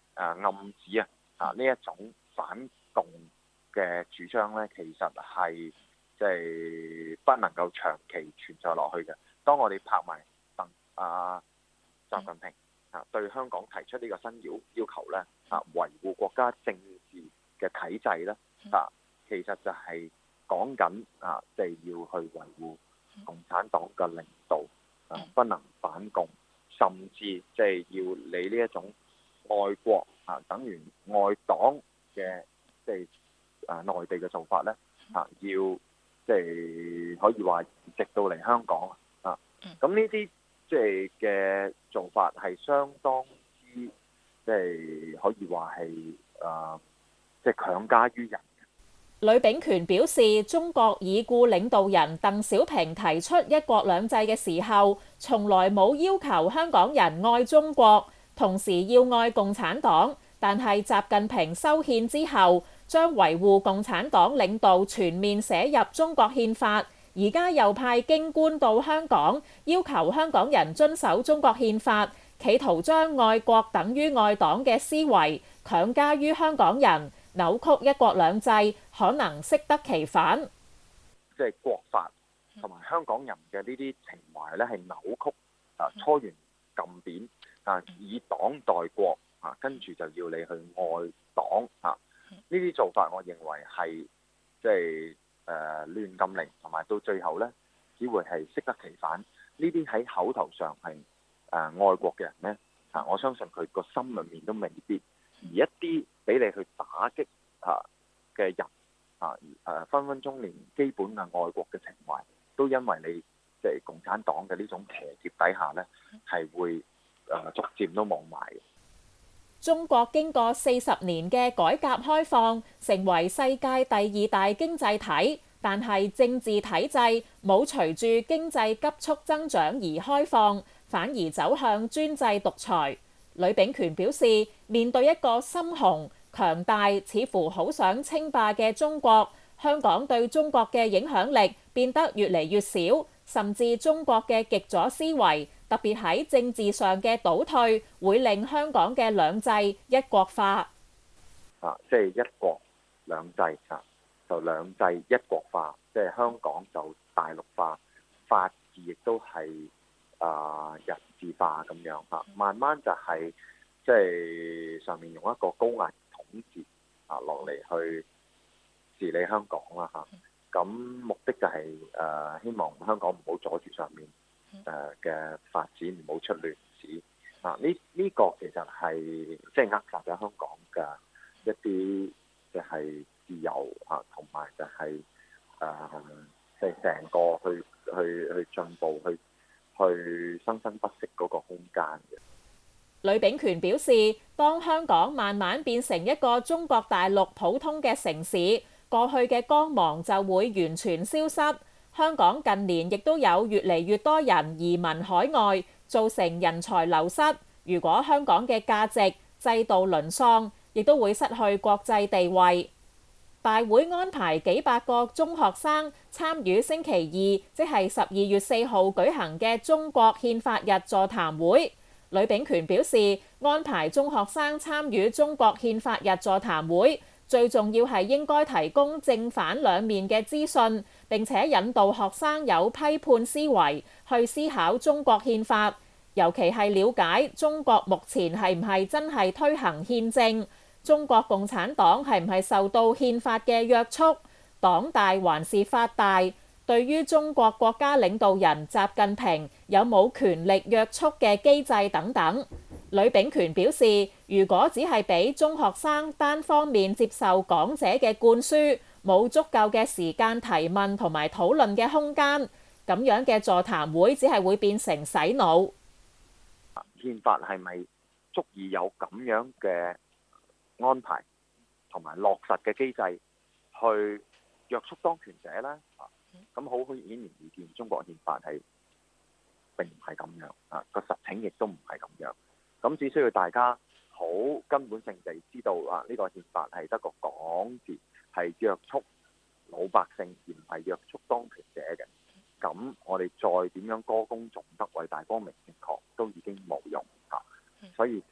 暗指啊啊呢一種反共嘅主張咧，其實係即係不能夠長期存在落去嘅。當我哋拍埋鄧啊習近平啊對香港提出呢個新要要求咧啊，維護國家政治嘅體制咧啊，其實就係講緊啊，即係要去維護共產黨嘅領導啊，不能反共，甚至即係要你呢一種愛國啊，等於愛黨嘅即係啊內地嘅做法咧啊，要即係可以話移植到嚟香港啊，咁呢啲即係嘅做法係相當之即係可以話係啊，即係強加於人。 呂秉權表示，中國已故領導人鄧小平提出一國兩制嘅時候，從來冇要求香港人愛中國，同時要愛共產黨。但係習近平修憲之後，將維護共產黨領導全面寫入中國憲法，而家又派京官到香港，要求香港人遵守中國憲法，企圖將愛國等於愛黨嘅思維強加於香港人，扭曲一國兩制，可能適得其反。 即係國法同埋香港人嘅呢啲情懷咧，係扭曲啊，搓圓撳扁啊，以黨代國啊，跟住就要你去愛黨啊，呢啲做法我認為係即係誒亂咁嚟，同埋到最後咧，只會係適得其反。呢啲喺口頭上係誒、呃、愛國嘅人咧啊，我相信佢個心裏面都未必。而一啲俾你去打擊啊嘅人啊，誒分分鐘連基本嘅愛國嘅情懷，都因為你即係共產黨嘅呢種騎劫底下呢，係會誒、呃、逐漸都冇埋嘅。 中國經過四十年嘅改革開放，成為世界第二大經濟體，但係政治體制冇隨住經濟急速增長而開放，反而走向專制獨裁。呂秉權表示，面對一個深雄、強大、似乎好想稱霸嘅中國，香港對中國嘅影響力變得越嚟越少，甚至中國嘅極左思維，特別喺政治上嘅倒退，會令香港嘅兩制一國化。 啊，即係一國兩制啊，就兩制一國化，即係香港就大陸化，法治亦都係啊人治化咁樣嚇，慢慢就係即係上面用一個高壓統治啊落嚟去治理香港啦嚇。咁目的就係誒希望香港唔好阻住上面誒嘅發展，唔好出亂子啊！呢呢個其實係即係扼殺咗香港嘅一啲即係自由啊，同埋就係誒即係成個去去去進步去。去生生不息嗰個空間嘅。 呂秉權表示，當香港慢慢變成一個中國大陸普通嘅城市，過去嘅光芒就會完全消失。香港近年亦都有越嚟越多人移民海外，造成人才流失。如果香港嘅價值制度淪喪，亦都會失去國際地位。大會安排幾百個中學生參與星期二，即係十二月四號舉行嘅中國憲法日座談會。呂秉權表示，安排中學生參與中國憲法日座談會，最重要係應該提供正反兩面嘅資訊，並且引導學生有批判思維去思考中國憲法，尤其係了解中國目前係唔係真係推行憲政。中國共產黨係唔係受到憲法嘅約束？黨大還是法大？對於中國國家領導人習近平有冇權力約束嘅機制等等？呂秉權表示，如果只係俾中學生單方面接受講者嘅灌輸，冇足夠嘅時間提問同埋討論嘅空間，咁樣嘅座談會只係會變成洗腦。 憲法係咪足以有咁樣嘅安排同埋落實嘅機制去約束當權者呢？咁好顯然而見，中國憲法係並唔係咁樣啊，個實情亦都唔係咁樣。咁只需要大家好根本性地知道啊，呢個憲法係得個講字，係約束老百姓而唔係約束當權者嘅。咁我哋再點樣歌功頌德、偉大光明正確，都已經冇用嚇。所以即係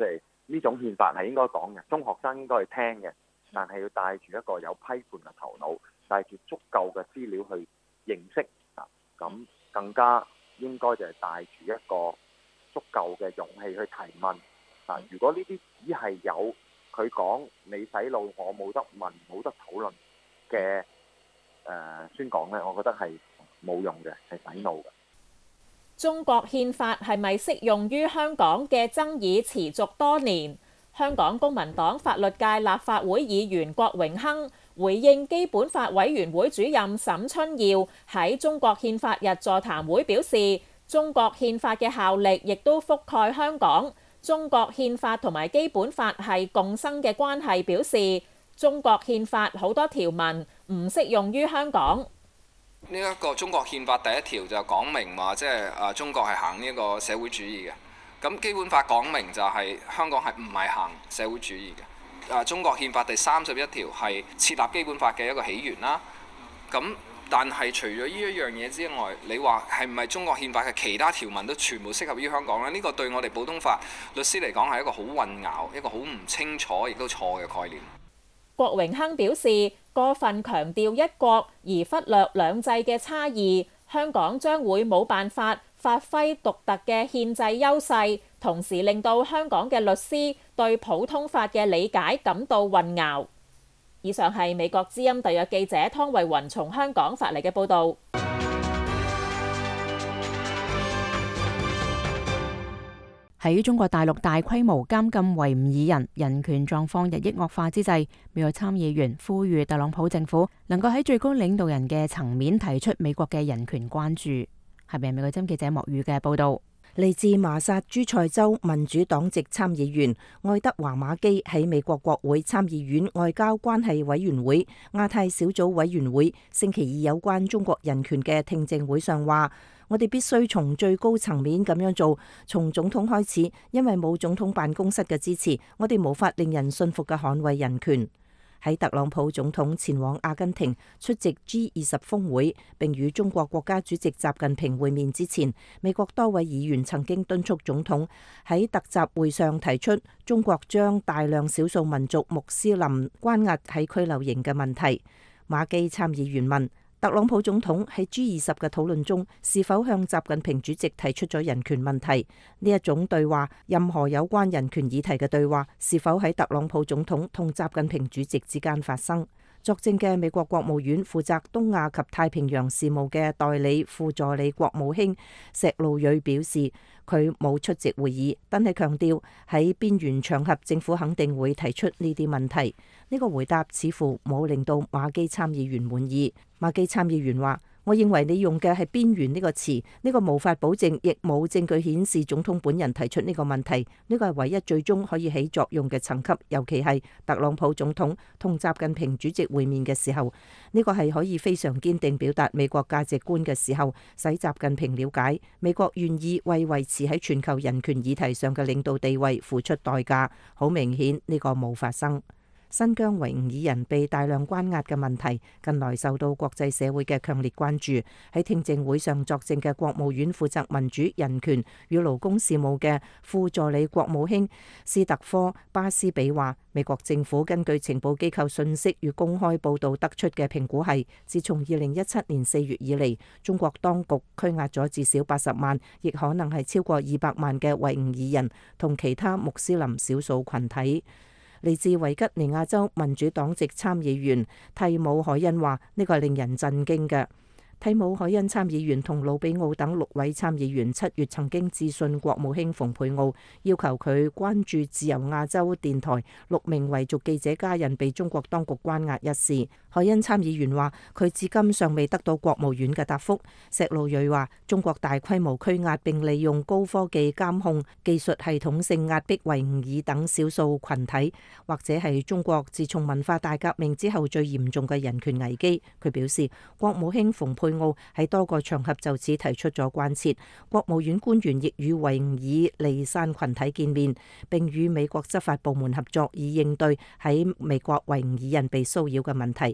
呢種憲法係應該講嘅，中學生應該去聽嘅，但係要帶住一個有批判嘅頭腦，帶住足夠嘅資料去認識啊，咁更加應該就係帶住一個足夠嘅勇氣去提問啊！如果呢啲只係有佢講你洗腦，我冇得問，冇得討論嘅誒宣講呢，我覺得係冇用嘅，係洗腦嘅。 中國憲法係咪適用於香港嘅爭議持續多年。香港公民黨法律界立法會議員郭榮鏗回應基本法委員會主任沈春耀喺中國憲法日座談會表示，中國憲法嘅效力亦都覆蓋香港。中國憲法同埋基本法係共生嘅關係，表示中國憲法好多條文唔適用於香港。 呢一個中國憲法第一條就講明話，即係誒中國係行呢一個社會主義嘅。咁基本法講明就係香港係唔係行社會主義嘅。誒中國憲法第三十一條係設立基本法嘅一個起源啦。咁但係除咗呢一樣嘢之外，你話係唔係中國憲法嘅其他條文都全部適合於香港呢？呢個對我哋普通法律師嚟講係一個好混淆、一個好唔清楚亦都錯嘅概念。 郭榮鏗表示，過分強調一國而忽略兩制嘅差異，香港將會冇辦法發揮獨特嘅憲制優勢，同時令到香港嘅律師對普通法嘅理解感到混淆。以上係美國之音特約記者湯慧雲從香港發嚟嘅報導。 喺中國大陸大規模監禁維吾爾人，人權狀況日益惡化之際，美國參議員呼籲特朗普政府能夠喺最高領導人嘅層面提出美國嘅人權關注。係咪美國之音記者莫宇嘅報導？ 嚟自麻薩諸塞州民主黨籍參議員愛德華馬基喺美國國會參議院外交關係委員會亞太小組委員會星期二有關中國人權嘅聽證會上話，我哋必須從最高層面咁樣做，從總統開始，因為冇總統辦公室嘅支持，我哋無法令人信服嘅捍衛人權。喺特朗普總統前往阿根廷出席 G 二十峰會並與中國國家主席習近平會面之前，美國多位議員曾經敦促總統喺特集會上提出中國將大量少數民族穆斯林關押喺拘留營嘅問題。馬基參議員問特朗普總統喺 G 二十嘅討論中是否向習近平主席提出咗人權問題？呢一種對話，任何有關人權議題嘅對話，是否喺特朗普總統同習近平主席之間發生？作證嘅美國國務院負責東亞及太平洋事務嘅代理副助理國務卿石路瑞表示，佢冇出席會議，但係強調喺邊緣場合政府肯定會提出呢啲問題。呢個回答似乎冇令到馬基參議員滿意。馬基參議員話：我認為你用嘅係邊緣呢個詞，呢個無法保證，亦冇證據顯示總統本人提出呢個問題。呢個係唯一最終可以起作用嘅層級，尤其係特朗普總統同習近平主席會面嘅時候，呢個係可以非常堅定表達美國價值觀嘅時候，使習近平了解美國願意為維持喺全球人權議題上嘅領導地位付出代價。好明顯呢個冇發生。新疆維吾爾人被大量關押嘅問題近來受到國際社會嘅強烈關注。喺聽證會上作證嘅國務院負責民主、人權與勞工事務嘅副助理國務卿斯特科巴斯比話，美國政府根據情報機構信息與公開報導得出嘅評估係，自從二零一七年四月以嚟，中國當局拘押咗至少八十萬，亦可能係超過二百萬嘅維吾爾人同其他穆斯林少數群體。嚟自維吉尼亞州民主黨籍參議員蒂姆海恩話：呢個係令人震驚嘅。蒂姆海恩參議員同魯比奧等六位參議員七月曾經致信國務卿蓬佩奧，要求佢關注自由亞洲電台六名維族記者家人被中國當局關押一事。海恩參議員話：佢至今尚未得到國務院嘅答覆。石路瑞話：中國大規模拘押並利用高科技監控技術系統性壓迫維吾爾等少數群體，或者係中國自從文化大革命之後最嚴重嘅人權危機。佢表示，國務卿蓬佩奧喺多個場合就此提出咗關切，國務院官員亦與維吾爾離散群體見面，並與美國執法部門合作，以應對喺美國維吾爾人被騷擾嘅問題。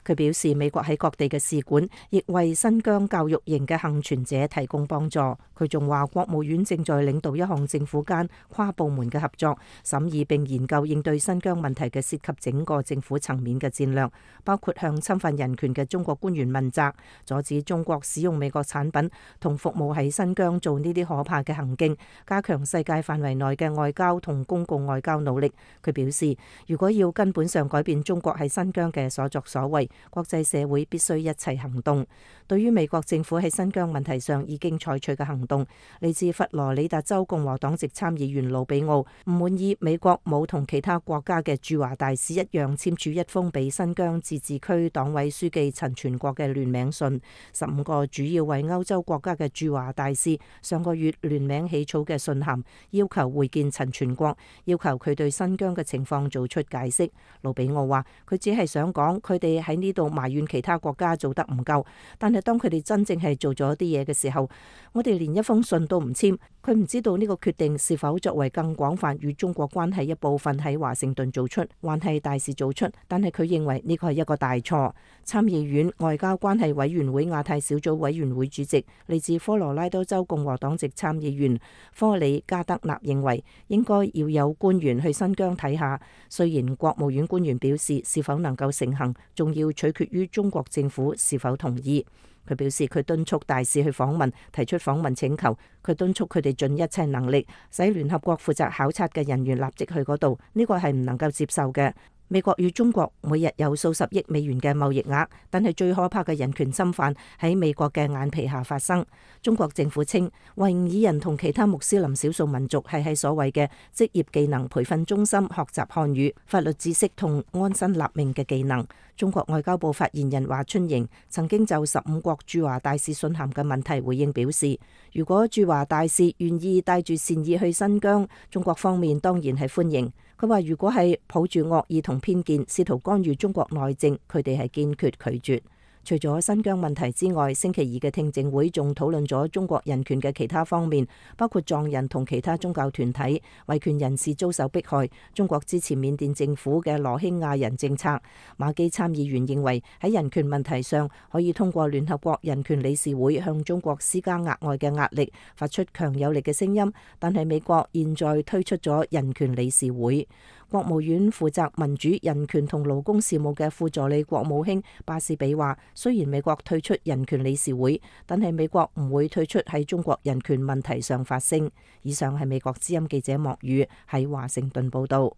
佢表示，美國喺各地嘅使館亦為新疆教育營嘅幸存者提供幫助。佢仲話，國務院正在領導一項政府間跨部門嘅合作，審議並研究應對新疆問題嘅涉及整個政府層面嘅戰略，包括向侵犯人權嘅中國官員問責，阻止中國使用美國產品同服務喺新疆做呢啲可怕嘅行徑，加強世界範圍內嘅外交同公共外交努力。佢表示，如果要根本上改變中國喺新疆嘅所作所為，國際社會必須一齊行動。對於美國政府喺新疆問題上已經採取嘅行動，嚟自佛羅里達州共和黨籍參議員魯比奧唔滿意美國冇同其他國家嘅駐華大使一樣簽署一封俾新疆自治區黨委書記陳全國嘅聯名信。十五個主要為歐洲國家嘅駐華大使上個月聯名起草嘅信函，要求會見陳全國，要求佢對新疆嘅情況做出解釋。魯比奧話，佢只係想講佢哋喺呢度埋怨其他國家做得唔夠，但係當佢哋真正係做咗啲嘢嘅時候，我哋連一封信都唔簽。佢唔知道呢個決定是否作為更廣泛與中國關係一部分喺華盛頓做出，還係大事做出，但係佢認為呢個係一個大錯。參議院外交關係委員會亞太小組委員會主席嚟自科羅拉多州共和黨籍參議員科里加德納認為，應該要有官員去新疆睇下。雖然國務院官員表示是否能夠成行，仲要取決於中國政府是否同意。佢表示，佢敦促大使去訪問，提出訪問請求。佢敦促佢哋盡一切能力，使聯合國負責考察嘅人員立即去嗰度。呢個係唔能夠接受嘅。美國與中國每日有數十億美元嘅貿易額，但係最可怕嘅人權侵犯喺美國嘅眼皮下發生。中國政府稱，維吾爾人同其他穆斯林少數民族係喺所謂嘅職業技能培訓中心學習漢語、法律知識同安身立命嘅技能。中國外交部發言人華春瑩曾經就十五國駐華大使信函嘅問題回應表示，如果駐華大使願意帶住善意去新疆，中國方面當然係歡迎。佢話，如果係抱住惡意同偏見，試圖干預中國內政，佢哋係堅決拒絕。除咗新疆問題之外，星期二嘅聽證會仲討論咗中國人權嘅其他方面，包括藏人同其他宗教團體、維權人士遭受迫害、中國支持緬甸政府嘅羅興亞人政策。馬基參議員認為喺人權問題上可以通過聯合國人權理事會向中國施加額外嘅壓力，發出強有力嘅聲音。但係美國現在推出咗人權理事會。國務院負責民主、人權同勞工事務嘅副助理國務卿巴士比話，雖然美國退出人權理事會，但係美國唔會退出喺中國人權問題上發聲。以上係美國之音記者莫宇喺華盛頓報道。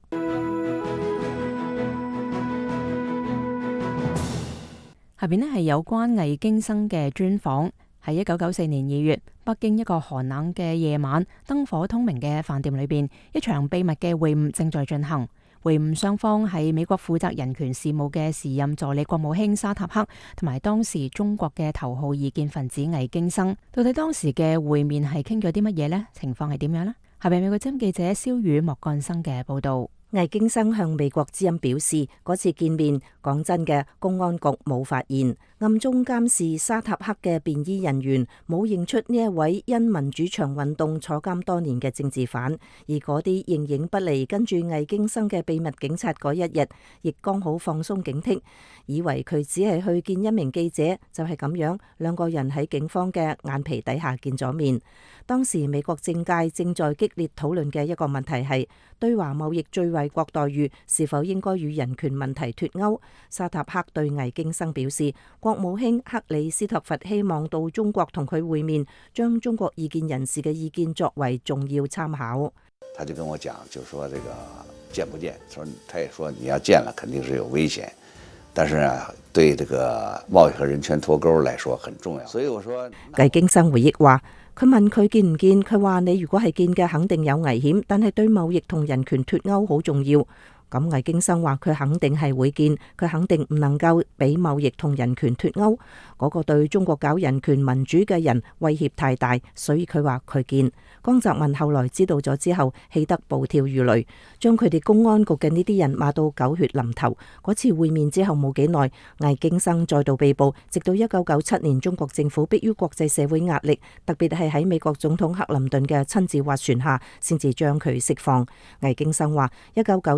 下邊呢係有關魏京生嘅專訪。喺一九九四年二月，北京一個寒冷嘅夜晚，燈火通明嘅飯店裏邊，一場秘密嘅會晤正在進行。會晤雙方係美國負責人權事務嘅時任助理國務卿沙塔克，同埋當時中國嘅頭號異見分子魏京生。到底當時嘅會面係傾咗啲乜嘢呢？情況係點樣呢？下邊美國之音記者蕭宇莫幹生嘅報道。 魏京生向美國之音表示，嗰次見面，講真嘅，公安局冇發現，暗中監視沙塔克嘅便衣人員冇認出呢一位因民主牆運動坐監多年嘅政治犯，而嗰啲形影不離跟住魏京生嘅秘密警察嗰一日，亦剛好放鬆警惕，以為佢只係去見一名記者，就係咁樣，兩個人喺警方嘅眼皮底下見咗面。當時美國政界正在激烈討論嘅一個問題係對華貿易最惠國待遇是否應該與人權問題脫鈎。沙塔克對魏京生表示，國務卿克里斯托弗希望到中國同佢會面，將中國異見人士嘅意見作為重要參考。 他就跟我講，就說這個見不見，說他也說你要見了肯定是有危險，但是呢對這個貿易和人權脫鈎來說很重要。所以我說， 魏京生回憶話，佢問佢見唔見，佢話你如果係見嘅，肯定有危險，但係對貿易同人權脫鈎好重要。咁魏京生話佢肯定係會見，佢肯定唔能夠俾貿易同人權脫鈎，嗰個對中國搞人權民主嘅人威脅太大，所以佢話佢見。江澤民後來知道咗之後，氣得暴跳如雷，將佢哋公安局嘅呢啲人罵到狗血淋頭。嗰次會面之後冇幾耐，魏京生再度被捕，直到一九九七年中國政府迫於國際社會壓力，特別係喺美國總統克林頓嘅親自斡旋下，先至將佢釋放。魏京生話：一九九七年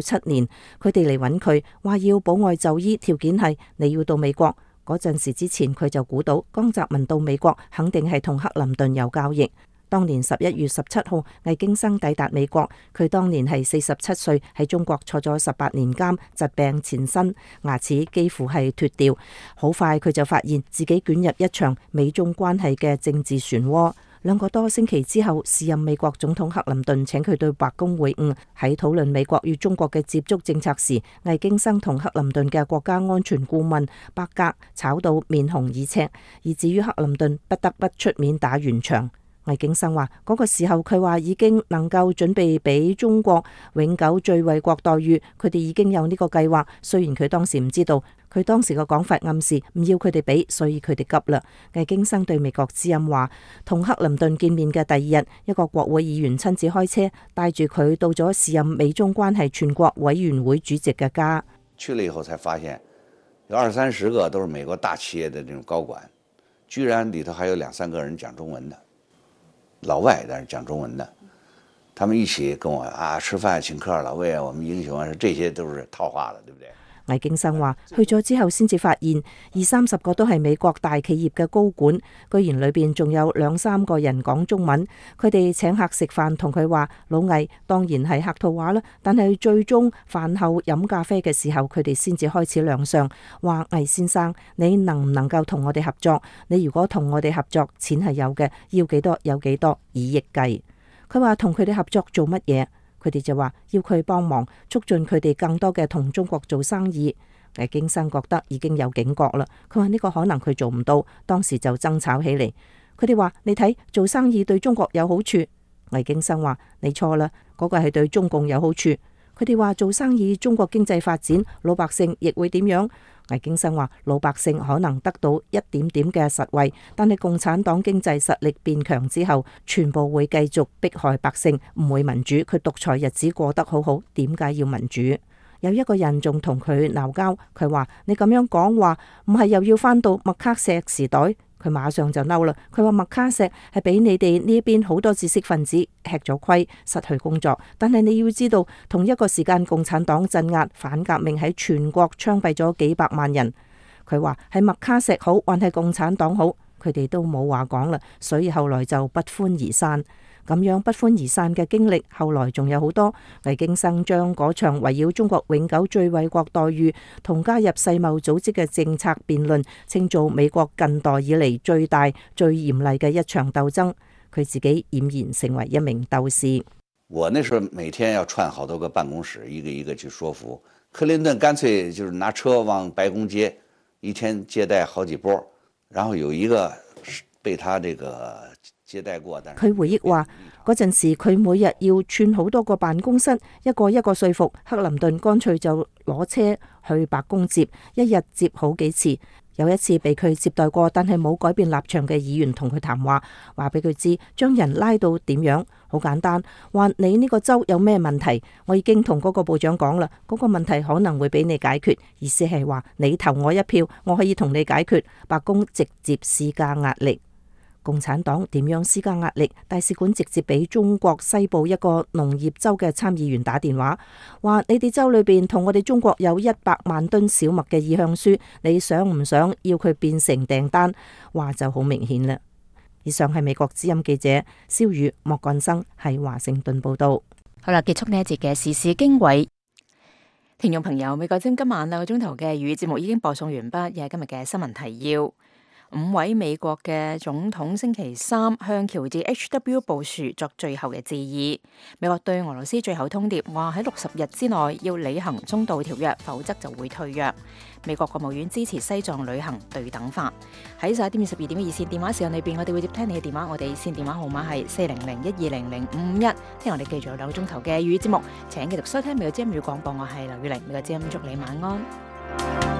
年，佢哋嚟揾佢，話要保外就醫，條件係你要到美國。嗰陣時之前，佢就估到江澤民到美國肯定係同克林頓有交易。當年十一月十七號，魏京生抵達美國，佢當年係四十七歲，喺中國坐咗十八年監，疾病纏身，牙齒幾乎係脫掉。好快佢就發現自己捲入一場美中關係嘅政治漩渦。兩個多星期之後，時任美國總統克林頓請佢到白宮會晤，喺討論美國與中國嘅接觸政策時，魏京生同克林頓嘅國家安全顧問伯格吵到面紅耳赤，以至於克林頓不得不出面打圓場。魏京生話嗰個時候佢話已經能夠準備俾中國永久最惠國待遇，佢哋已經有呢個計劃。雖然佢當時唔知道，佢當時嘅講法暗示唔要佢哋俾，所以佢哋急啦。魏京生對美國之音話，同克林頓見面嘅第二日，一個國會議員親自開車帶住佢到咗時任美中關係全國委員會主席嘅家。 去了以後才發現有二三十個都是美國大企業的這種高管，居然裏頭還有兩三個人講中文的。老外，但是講中文的，他們一起跟我啊吃飯請客，老魏我們英雄啊，這些都是套話的，對不對？ 魏京生話去咗之後先至發現二三十個都係美國大企業嘅高管，居然裏邊仲有兩三個人講中文。佢哋請客食飯，同佢話老魏當然係客套話啦，但係最終飯後飲咖啡嘅時候，佢哋先至開始亮相，話魏先生你能唔能夠同我哋合作？你如果同我哋合作，錢係有嘅，要幾多有幾多，以億計。佢話同佢哋合作做乜嘢？佢哋就話要佢幫忙促進佢哋更多嘅同中國做生意。魏京生覺得已經有警覺啦，佢話呢個可能佢做唔到，當時就爭吵起嚟。佢哋話你睇做生意對中國有好處，魏京生話你錯啦，嗰個係對中共有好處。佢哋話做生意中國經濟發展，老百姓亦會點樣？魏京生話老百姓可能得到一點點嘅實惠，但係共產黨經濟實力變強之後，全部會繼續迫害百姓，唔會民主。佢獨裁日子過得好好，點解要民主？有一個人仲同佢鬧交，佢話你咁樣講話，唔係又要返到麥卡錫時代？佢馬上就嬲啦！佢話麥卡錫係俾你哋呢一邊好多知識分子吃咗虧，失去工作。但係你要知道，同一個時間共產黨鎮壓反革命喺全國槍斃咗幾百萬人。佢話係麥卡錫好，還係共產黨好？佢哋都冇話講啦，所以後來就不歡而散。咁樣不歡而散嘅經歷，後來仲有好多。魏京生將嗰場圍繞中國永久最惠國待遇同加入世貿組織嘅政策辯論，稱做美國近代以嚟最大、最嚴厲嘅一場鬥爭。佢自己儼然成為一名鬥士。 我那時候每天要串好多個辦公室，一個一個去說服。克林頓乾脆就是拿車往白宮接，一天接待好幾波，然後有一個被他這個。 佢回憶話嗰陣時佢每日要串好多個辦公室，一個一個說服克林頓，乾脆就攞車去白宮接，一日接好幾次。有一次被佢接待過但係冇改變立場嘅議員同佢談話，話俾佢知將人拉到點樣，好簡單，話你呢個州有咩問題，我已經同嗰個部長講啦，嗰個問題可能會俾你解決，意思係話你投我一票，我可以同你解決。白宮直接施加壓力。共產黨點樣施加壓力？大使館直接俾中國西部一個農業州嘅參議員打電話，話你哋州裏邊同我哋中國有一百萬噸小麥嘅意向書，你想唔想要佢變成訂單？話就好明顯啦。以上係美國之音記者蕭宇莫幹生喺華盛頓報道。 好啦，結束呢一節嘅時事經緯。聽眾朋友，美國之音今晚兩個鐘頭嘅粵語節目已經播送完畢，又係今日嘅新聞提要。五位美國嘅總統星期三向喬治 H W 布殊作最後嘅致意。美國對俄羅斯最後通牒話喺六十日之內要履行中導條約，否則就會退約。美國國務院支持西藏履行對等法。喺十一點至十二點嘅熱線電話時間裏邊，我哋會接聽你嘅電話，我哋熱線電話號碼係四零零一二零零五五一。聽我哋繼續有兩個鐘頭嘅粵語節目，請繼續收聽美國之音粵語廣播，我係劉月玲，美國之音祝你晚安。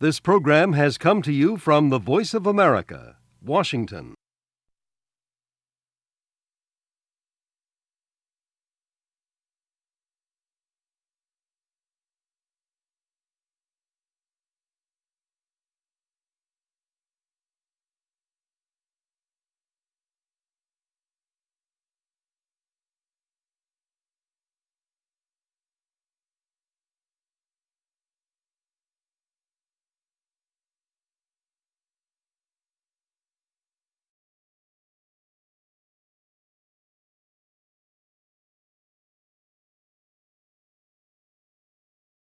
This program has come to you from the Voice of America, Washington.